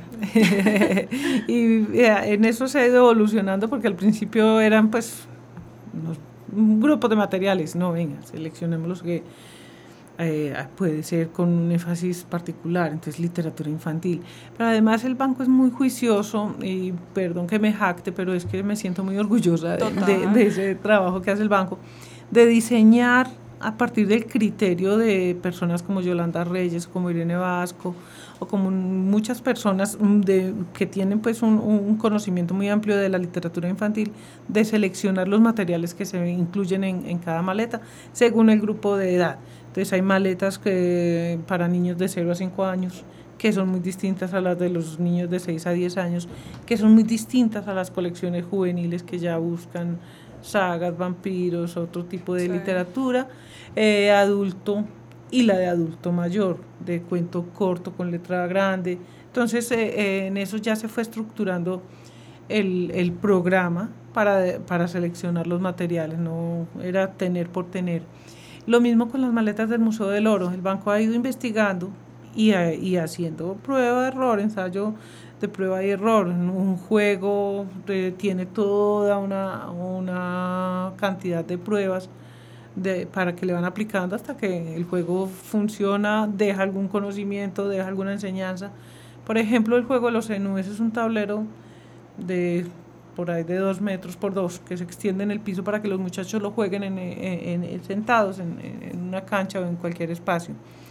Y eh, en eso se ha ido evolucionando porque al principio eran pues unos, un grupo de materiales, no, venga, seleccionemos los que eh, puede ser con un énfasis particular, entonces literatura infantil. Pero además el banco es muy juicioso y perdón que me jacte, pero es que me siento muy orgullosa de, de, de ese trabajo que hace el banco, de diseñar a partir del criterio de personas como Yolanda Reyes, como Irene Vasco, o como muchas personas de, que tienen pues un, un conocimiento muy amplio de la literatura infantil, de seleccionar los materiales que se incluyen en, en cada maleta según el grupo de edad. Entonces hay maletas que, para niños de cero a cinco años, que son muy distintas a las de los niños de seis a diez años, que son muy distintas a las colecciones juveniles que ya buscan sagas, vampiros, otro tipo de sí. literatura, eh, adulto, y la de adulto mayor, de cuento corto con letra grande. Entonces, eh, eh, en eso ya se fue estructurando el, el programa para, para seleccionar los materiales, no era tener por tener. Lo mismo con las maletas del Museo del Oro, el banco ha ido investigando y, y haciendo prueba, error, ensayo de prueba y error. Un juego eh, tiene toda una, una cantidad de pruebas de, para que le van aplicando hasta que el juego funciona, deja algún conocimiento, deja alguna enseñanza. Por ejemplo, el juego de los cenúes es un tablero de por ahí de dos metros por dos que se extiende en el piso para que los muchachos lo jueguen en, en, en, sentados en, en una cancha o en cualquier espacio.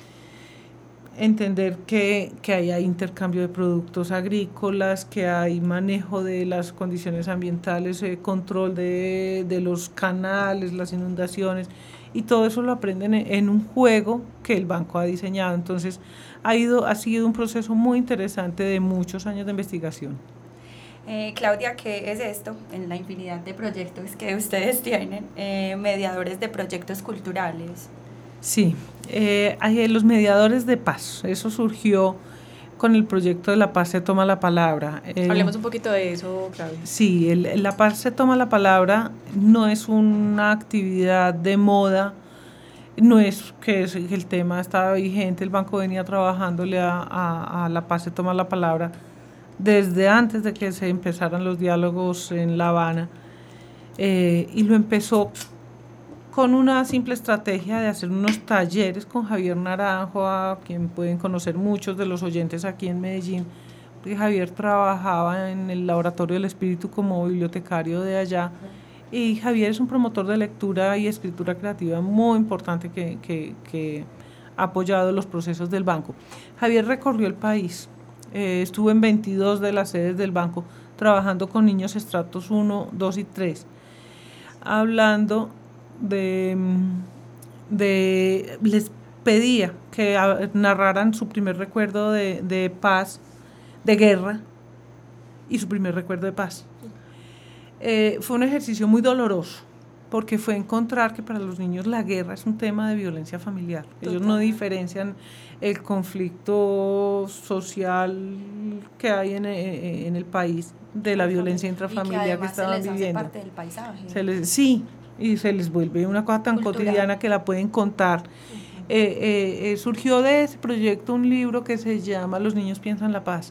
Entender que, que hay, hay intercambio de productos agrícolas, que hay manejo de las condiciones ambientales, eh, control de, de los canales, las inundaciones, y todo eso lo aprenden en, en un juego que el banco ha diseñado. Entonces ha, ido, ha sido un proceso muy interesante de muchos años de investigación. Eh, Claudia, ¿qué es esto? En la infinidad de proyectos que ustedes tienen, eh, mediadores de proyectos culturales. Sí, eh, hay los mediadores de paz, eso surgió con el proyecto de La Paz se toma la palabra. Eh, Hablemos un poquito de eso, Claudia. Sí, el, La Paz se toma la palabra no es una actividad de moda, no es que el tema estaba vigente, el banco venía trabajándole a, a, a La Paz se toma la palabra desde antes de que se empezaran los diálogos en La Habana, eh, y lo empezó con una simple estrategia de hacer unos talleres con Javier Naranjo, a quien pueden conocer muchos de los oyentes aquí en Medellín, porque Javier trabajaba en el Laboratorio del Espíritu como bibliotecario de allá, y Javier es un promotor de lectura y escritura creativa muy importante que, que, que ha apoyado los procesos del banco. Javier recorrió el país, eh, estuvo en veintidós de las sedes del banco trabajando con niños estratos uno, dos y tres, hablando de, de les pedía que narraran su primer recuerdo de, de paz, de guerra y su primer recuerdo de paz. Eh, fue un ejercicio muy doloroso porque fue encontrar que para los niños la guerra es un tema de violencia familiar. Ellos no diferencian el conflicto social que hay en, en el país de la violencia intrafamiliar que, que estaban se les viviendo. Hace parte del paisaje. Se les, sí, y se les vuelve una cosa tan cultural, cotidiana que la pueden contar. Uh-huh. eh, eh, eh, surgió de ese proyecto un libro que se llama Los niños piensan la paz,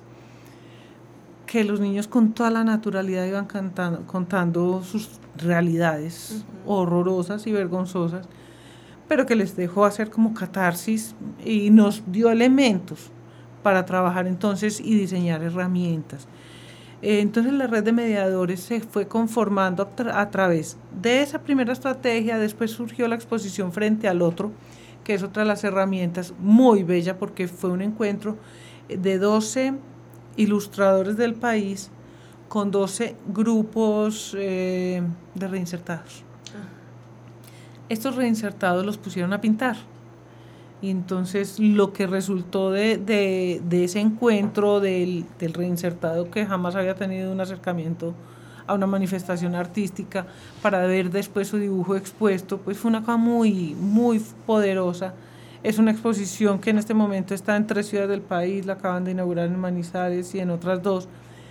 que los niños con toda la naturalidad iban cantando, contando sus realidades uh-huh. horrorosas y vergonzosas, pero que les dejó hacer como catarsis y nos dio elementos para trabajar entonces y diseñar herramientas. Entonces la red de mediadores se fue conformando a, tra- a través de esa primera estrategia. Después surgió la exposición Frente al Otro, que es otra de las herramientas muy bella porque fue un encuentro de doce ilustradores del país con doce grupos eh, de reinsertados. Estos reinsertados los pusieron a pintar. Y entonces lo que resultó de, de, de ese encuentro del, del reinsertado que jamás había tenido un acercamiento a una manifestación artística para ver después su dibujo expuesto, pues fue una cosa muy, muy poderosa. Es una exposición que en este momento está en tres ciudades del país, la acaban de inaugurar en Manizales y en otras dos,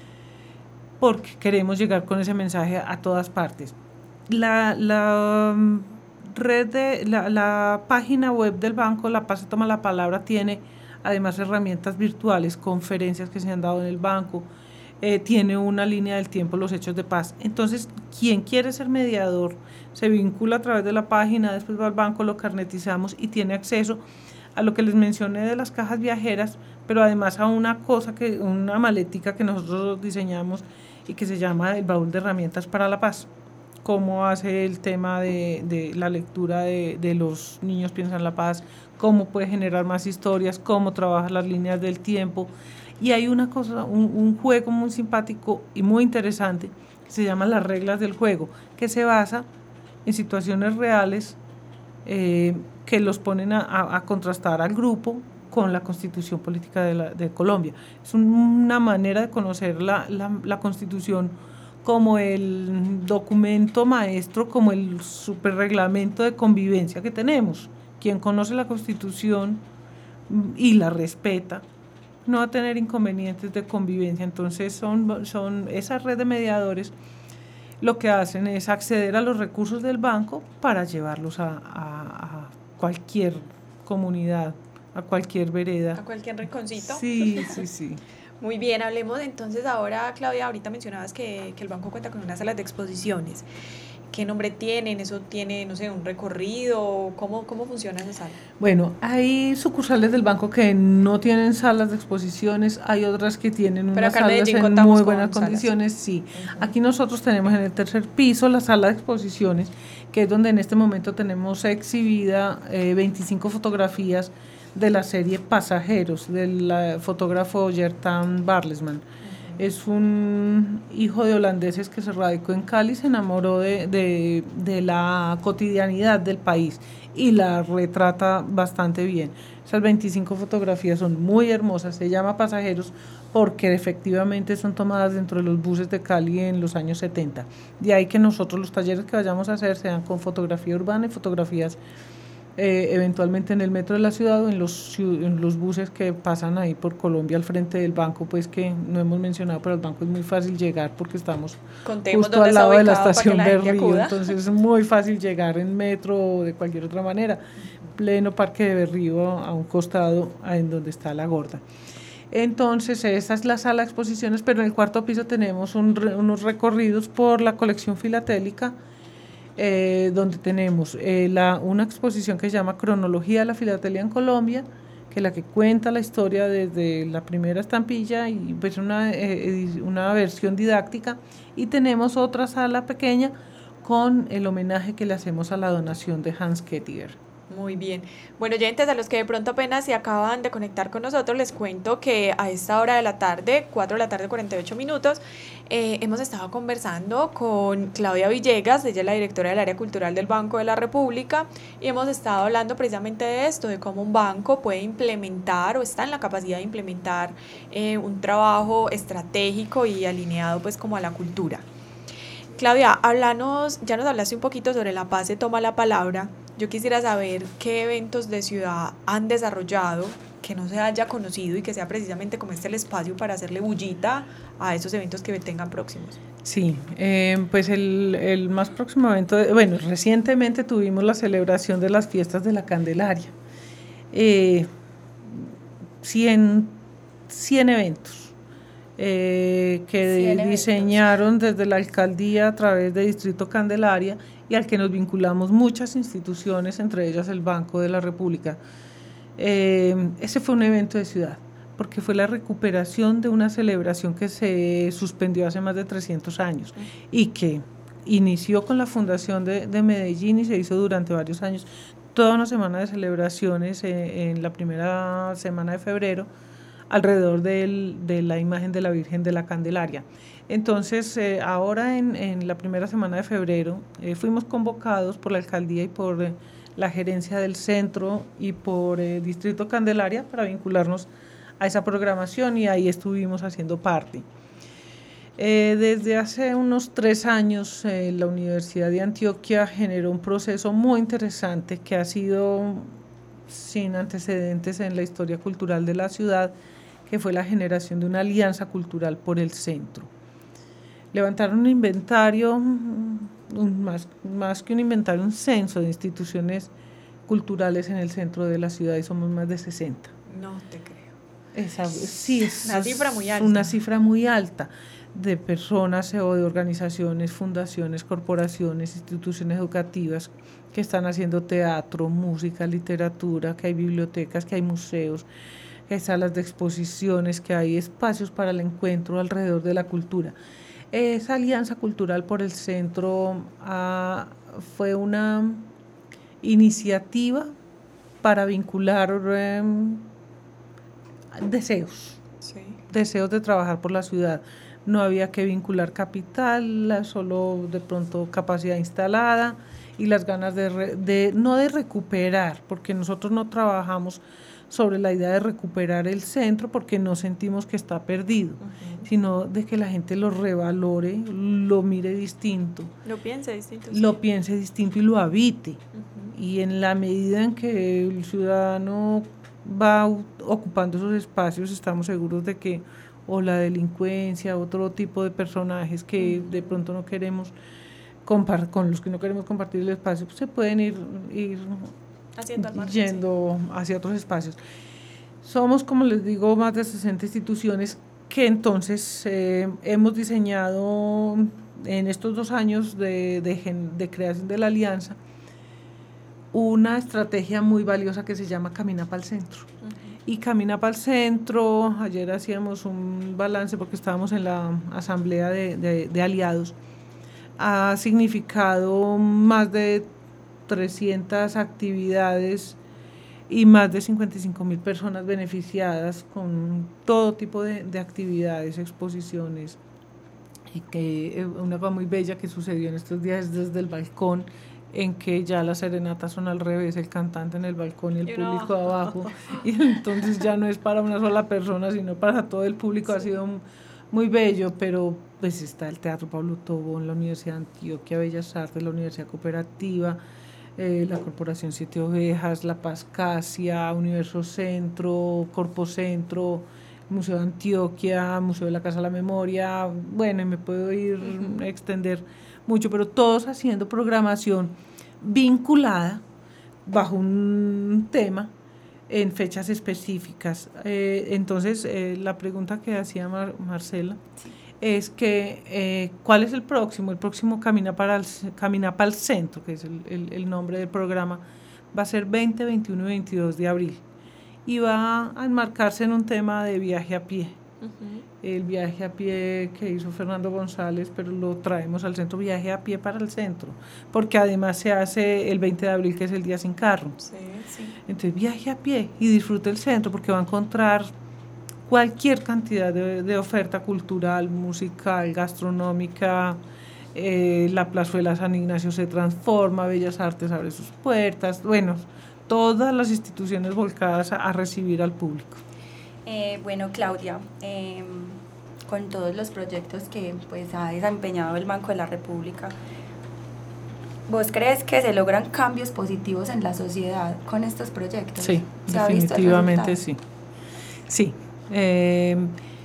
porque queremos llegar con ese mensaje a todas partes. La... la red de la, la página web del banco La Paz se toma la palabra tiene además herramientas virtuales, conferencias que se han dado en el banco, eh, tiene una línea del tiempo, los hechos de paz. Entonces quien quiere ser mediador se vincula a través de la página, después va al banco, lo carnetizamos y tiene acceso a lo que les mencioné de las cajas viajeras, pero además a una cosa, que una maletica que nosotros diseñamos y que se llama el baúl de herramientas para la paz. Cómo hace el tema de, de la lectura de, de los niños piensan la paz, cómo puede generar más historias, cómo trabaja las líneas del tiempo. Y hay una cosa, un, un juego muy simpático y muy interesante que se llama las reglas del juego, que se basa en situaciones reales eh, que los ponen a, a, a contrastar al grupo con la Constitución Política de, la, de Colombia. Es un, una manera de conocer la, la, la Constitución como el documento maestro, como el superreglamento de convivencia que tenemos. Quien conoce la Constitución y la respeta no va a tener inconvenientes de convivencia. Entonces son, son esa red de mediadores lo que hacen es acceder a los recursos del banco para llevarlos a, a, a cualquier comunidad, a cualquier vereda. A cualquier rinconcito. Sí, sí, sí. Muy bien, hablemos entonces ahora, Claudia, ahorita mencionabas que, que el banco cuenta con unas salas de exposiciones. ¿Qué nombre tienen? ¿Eso tiene, no sé, un recorrido? ¿Cómo, cómo funciona esa sala? Bueno, hay sucursales del banco que no tienen salas de exposiciones, hay otras que tienen unas salas en muy buenas condiciones, sí. Uh-huh. Aquí nosotros tenemos en el tercer piso la sala de exposiciones, que es donde en este momento tenemos exhibida eh, veinticinco fotografías de la serie Pasajeros, del uh, fotógrafo Gertan Barlesman. Es un hijo de holandeses que se radicó en Cali, se enamoró de, de, de la cotidianidad del país y la retrata bastante bien. Esas veinticinco fotografías son muy hermosas, se llama Pasajeros porque efectivamente son tomadas dentro de los buses de Cali en los años setenta. De ahí que nosotros los talleres que vayamos a hacer sean con fotografía urbana y fotografías eh, eventualmente en el metro de la ciudad o en los, en los buses que pasan ahí por Colombia al frente del banco, pues que no hemos mencionado, pero el banco es muy fácil llegar porque estamos Contemos justo al lado de la estación la Berrío, entonces es muy fácil llegar en metro o de cualquier otra manera. Pleno parque de Berrío a un costado en donde está la Gorda. Entonces esa es la sala de exposiciones, pero en el cuarto piso tenemos un, unos recorridos por la colección filatélica, eh, donde tenemos eh, la, una exposición que se llama Cronología de la Filatelia en Colombia, que es la que cuenta la historia desde la primera estampilla y pues una, eh, una versión didáctica, y tenemos otra sala pequeña con el homenaje que le hacemos a la donación de Hans Kettiger. Muy bien. Bueno, oyentes, a los que de pronto apenas se acaban de conectar con nosotros, les cuento que a esta hora de la tarde, cuatro de la tarde, cuarenta y ocho minutos, eh, hemos estado conversando con Claudia Villegas, ella es la directora del área cultural del Banco de la República, y hemos estado hablando precisamente de esto, de cómo un banco puede implementar o está en la capacidad de implementar eh, un trabajo estratégico y alineado pues como a la cultura. Claudia, háblanos, ya nos hablaste un poquito sobre La Paz se toma la palabra. Yo quisiera saber qué eventos de ciudad han desarrollado que no se haya conocido y que sea precisamente como este el espacio para hacerle bullita a esos eventos que tengan próximos. Sí, eh, pues el, el más próximo evento, de, bueno, recientemente tuvimos la celebración de las fiestas de la Candelaria. Eh, cien, cien eventos. Eh, que diseñaron desde la alcaldía a través de Distrito Candelaria y al que nos vinculamos muchas instituciones, entre ellas el Banco de la República. Eh, ese fue un evento de ciudad, porque fue la recuperación de una celebración que se suspendió hace más de trescientos años y que inició con la fundación de, de Medellín y se hizo durante varios años, toda una semana de celebraciones eh, en la primera semana de febrero, alrededor del, de la imagen de la Virgen de la Candelaria. Entonces, eh, ahora en, en la primera semana de febrero eh, fuimos convocados por la alcaldía y por eh, la gerencia del centro y por eh, Distrito Candelaria para vincularnos a esa programación y ahí estuvimos haciendo parte. Eh, desde hace unos tres años eh, la Universidad de Antioquia generó un proceso muy interesante que ha sido sin antecedentes en la historia cultural de la ciudad, que fue la generación de una alianza cultural por el centro. Levantaron un inventario, un, más, más que un inventario, un censo de instituciones culturales en el centro de la ciudad y somos más de sesenta. No te creo. Esa, sí, es una cifra muy alta. Una cifra muy alta de personas o de organizaciones, fundaciones, corporaciones, instituciones educativas que están haciendo teatro, música, literatura, que hay bibliotecas, que hay museos, que hay salas de exposiciones, que hay espacios para el encuentro alrededor de la cultura. Esa alianza cultural por el centro uh, fue una iniciativa para vincular um, deseos, sí. deseos de trabajar por la ciudad. No había que vincular capital, solo de pronto capacidad instalada y las ganas de, re, de no de recuperar, porque nosotros no trabajamos sobre la idea de recuperar el centro porque no sentimos que está perdido, uh-huh. sino de que la gente lo revalore, lo mire distinto. Lo piense distinto. Lo sí. piense distinto y lo habite. Uh-huh. Y en la medida en que el ciudadano va ocupando esos espacios, estamos seguros de que o la delincuencia, otro tipo de personajes que uh-huh. de pronto no queremos compar- con los que no queremos compartir el espacio, pues se pueden ir... ir Haciendo al margen, yendo sí. hacia otros espacios. Somos, como les digo, más de sesenta instituciones que entonces eh, hemos diseñado en estos dos años de, de, de creación de la alianza una estrategia muy valiosa que se llama Camina para el Centro. Uh-huh. Y Camina para el Centro, ayer hacíamos un balance porque estábamos en la asamblea de, de, de aliados, ha significado más de trescientas actividades y más de cincuenta y cinco mil personas beneficiadas con todo tipo de, de actividades, exposiciones, y que una cosa muy bella que sucedió en estos días desde el balcón, en que ya las serenatas son al revés, el cantante en el balcón y el y público no. abajo, y entonces ya no es para una sola persona, sino para todo el público. Sí. Ha sido muy bello, pero pues está el Teatro Pablo Tobón, la Universidad de Antioquia, Bellas Artes, la Universidad Cooperativa, eh, la Corporación Siete Ovejas, La Paz Casia, Universo Centro, Corpo Centro, Museo de Antioquia, Museo de la Casa de la Memoria, bueno, y me puedo ir uh-huh. extender mucho, pero todos haciendo programación vinculada bajo un tema en fechas específicas. Eh, entonces, eh, la pregunta que hacía Mar- Marcela sí. es que, eh, ¿cuál es el próximo? El próximo Camina para el, Camina para el Centro, que es el, el, el nombre del programa, va a ser veinte, veintiuno y veintidós de abril. Y va a enmarcarse en un tema de viaje a pie. Uh-huh. El viaje a pie que hizo Fernando González, pero lo traemos al centro, viaje a pie para el centro, porque además se hace el veinte de abril, que es el día sin carro. Sí, sí. Entonces viaje a pie y disfrute el centro, porque va a encontrar cualquier cantidad de, de oferta cultural, musical, gastronómica. Eh, la plazuela San Ignacio se transforma, Bellas Artes abre sus puertas, bueno, todas las instituciones volcadas a, a recibir al público. Eh, bueno, Claudia, eh, con todos los proyectos que pues ha desempeñado el Banco de la República, ¿vos crees que se logran cambios positivos en la sociedad con estos proyectos? Sí, definitivamente sí. Sí. Eh,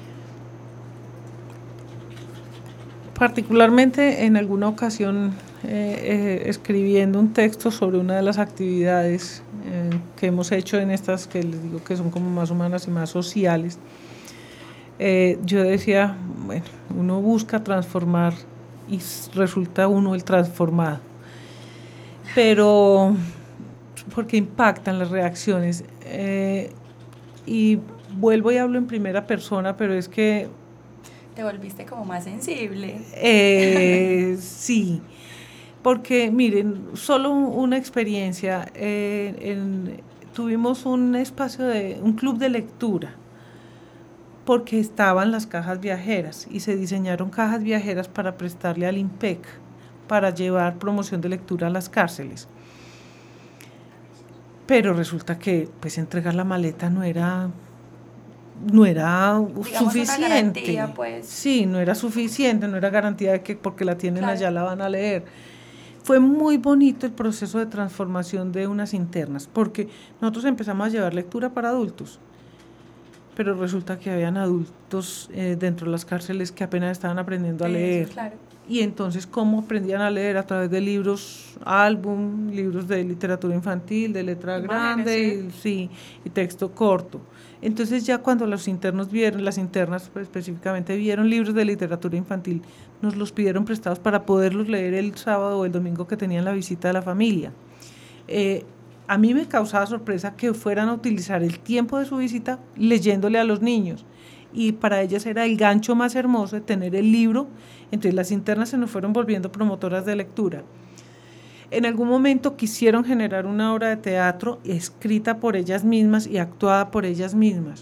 particularmente en alguna ocasión eh, eh, escribiendo un texto sobre una de las actividades eh, que hemos hecho en estas, que les digo que son como más humanas y más sociales, eh, yo decía, bueno, uno busca transformar y resulta uno el transformado, pero porque impactan las reacciones, eh, y vuelvo y hablo en primera persona, pero es que te volviste como más sensible. Eh, sí, porque miren, solo una experiencia, eh, en, tuvimos un espacio de, un club de lectura, porque estaban las cajas viajeras y se diseñaron cajas viajeras para prestarle al IMPEC, para llevar promoción de lectura a las cárceles. Pero resulta que pues entregar la maleta no era... no era Digamos suficiente, una garantía, pues. Sí, no era suficiente, no era garantía de que porque la tienen claro. allá la van a leer. Fue muy bonito el proceso de transformación de unas internas, porque nosotros empezamos a llevar lectura para adultos, pero resulta que habían adultos eh, dentro de las cárceles que apenas estaban aprendiendo a leer. Sí, claro. Y entonces, ¿cómo aprendían a leer? A través de libros, álbum, libros de literatura infantil, de letra grande, y, sí, y texto corto. Entonces ya cuando los internos vieron, las internas pues, específicamente vieron libros de literatura infantil, nos los pidieron prestados para poderlos leer el sábado o el domingo que tenían la visita de la familia. Eh, a mí me causaba sorpresa que fueran a utilizar el tiempo de su visita leyéndole a los niños, y para ellas era el gancho más hermoso de tener el libro. Entonces las internas se nos fueron volviendo promotoras de lectura. En algún momento quisieron generar una obra de teatro escrita por ellas mismas y actuada por ellas mismas.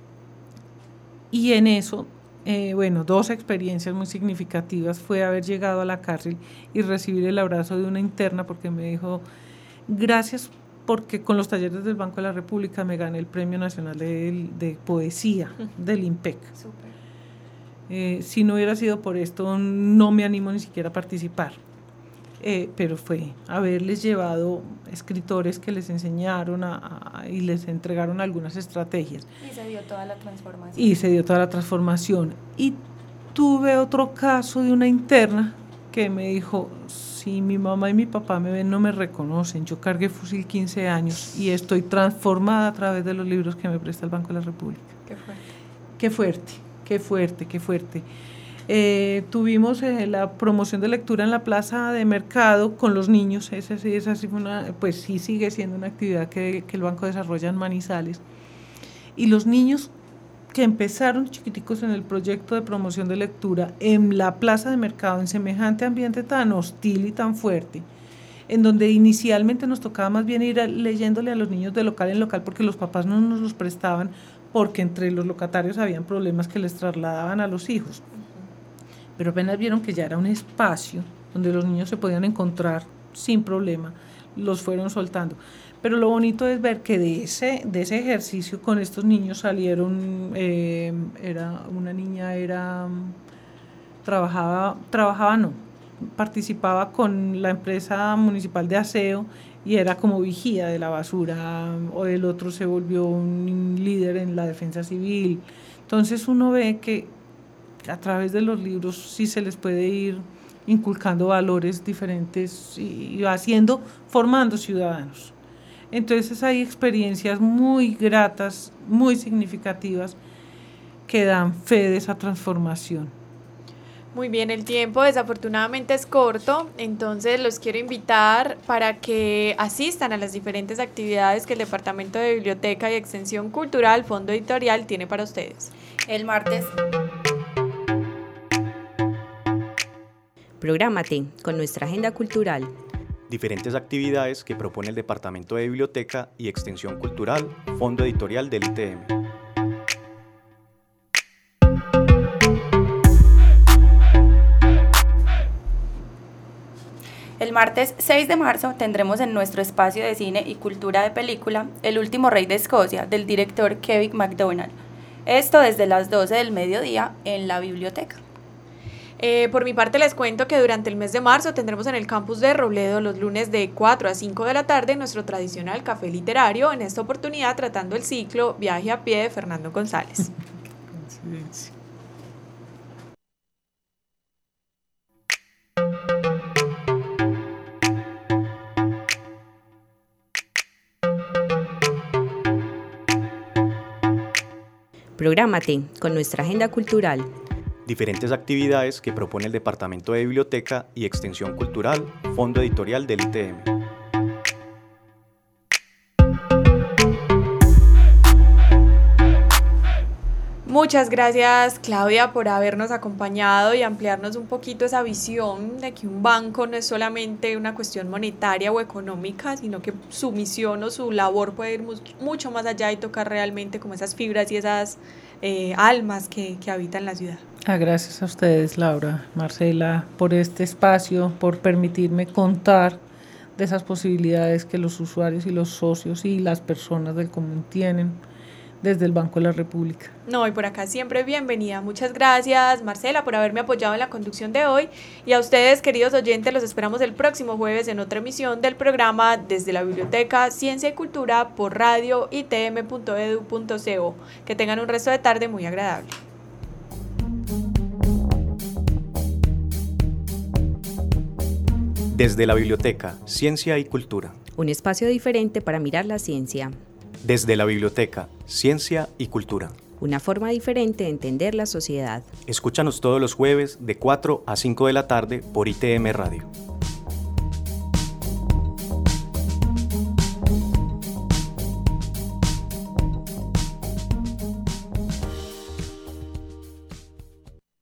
Y en eso, eh, bueno, dos experiencias muy significativas fue haber llegado a la cárcel y recibir el abrazo de una interna, porque me dijo, gracias porque con los talleres del Banco de la República me gané el Premio Nacional de, de Poesía del IMPEC. Súper. Eh, si no hubiera sido por esto, no me animo ni siquiera a participar. Eh, pero fue haberles llevado escritores que les enseñaron a, a, y les entregaron algunas estrategias. Y se dio toda la transformación. Y se dio toda la transformación. Y tuve otro caso de una interna que me dijo, si mi mamá y mi papá me ven no me reconocen, yo cargué fusil quince años y estoy transformada a través de los libros que me presta el Banco de la República. Qué fuerte. Qué fuerte, qué fuerte, qué fuerte. Eh, tuvimos eh, la promoción de lectura en la plaza de mercado con los niños, esa sí, esa sí fue una, pues sí sigue siendo una actividad que, que el banco desarrolla en Manizales, y los niños que empezaron chiquiticos en el proyecto de promoción de lectura en la plaza de mercado, en semejante ambiente tan hostil y tan fuerte, en donde inicialmente nos tocaba más bien ir a, leyéndole a los niños de local en local porque los papás no nos los prestaban, porque entre los locatarios habían problemas que les trasladaban a los hijos. Pero apenas vieron que ya era un espacio donde los niños se podían encontrar sin problema, los fueron soltando. Pero lo bonito es ver que de ese, de ese ejercicio con estos niños salieron, eh, era una niña, era trabajaba, trabajaba no, participaba con la empresa municipal de aseo y era como vigía de la basura, o el otro se volvió un líder en la defensa civil. Entonces uno ve que a través de los libros sí se les puede ir inculcando valores diferentes y haciendo, formando ciudadanos. Entonces hay experiencias muy gratas, muy significativas que dan fe de esa transformación. Muy bien, el tiempo desafortunadamente es corto, entonces los quiero invitar para que asistan a las diferentes actividades que el Departamento de Biblioteca y Extensión Cultural, Fondo Editorial, tiene para ustedes. El martes. Prográmate con nuestra agenda cultural. Diferentes actividades que propone el Departamento de Biblioteca y Extensión Cultural, Fondo Editorial del I T M. El martes seis de marzo tendremos en nuestro espacio de cine y cultura de película El último rey de Escocia, del director Kevin MacDonald. Esto desde las doce del mediodía en la biblioteca. Eh, por mi parte les cuento que durante el mes de marzo tendremos en el campus de Robledo los lunes de cuatro a cinco de la tarde nuestro tradicional café literario, en esta oportunidad tratando el ciclo Viaje a pie de Fernando González. Prográmate con nuestra agenda cultural. Diferentes actividades que propone el Departamento de Biblioteca y Extensión Cultural, Fondo Editorial del I T M. Muchas gracias, Claudia, por habernos acompañado y ampliarnos un poquito esa visión de que un banco no es solamente una cuestión monetaria o económica, sino que su misión o su labor puede ir mucho más allá y tocar realmente como esas fibras y esas eh, almas que, que habitan la ciudad. Ah, gracias a ustedes, Laura, Marcela, por este espacio, por permitirme contar de esas posibilidades que los usuarios y los socios y las personas del común tienen desde el Banco de la República. No, y por acá siempre bienvenida. Muchas gracias, Marcela, por haberme apoyado en la conducción de hoy. Y a ustedes, queridos oyentes, los esperamos el próximo jueves en otra emisión del programa Desde la Biblioteca, Ciencia y Cultura por radio i t m punto e d u punto co. Que tengan un resto de tarde muy agradable. Desde la Biblioteca, Ciencia y Cultura. Un espacio diferente para mirar la ciencia. Desde la Biblioteca, Ciencia y Cultura. Una forma diferente de entender la sociedad. Escúchanos todos los jueves de cuatro a cinco de la tarde por I T M Radio.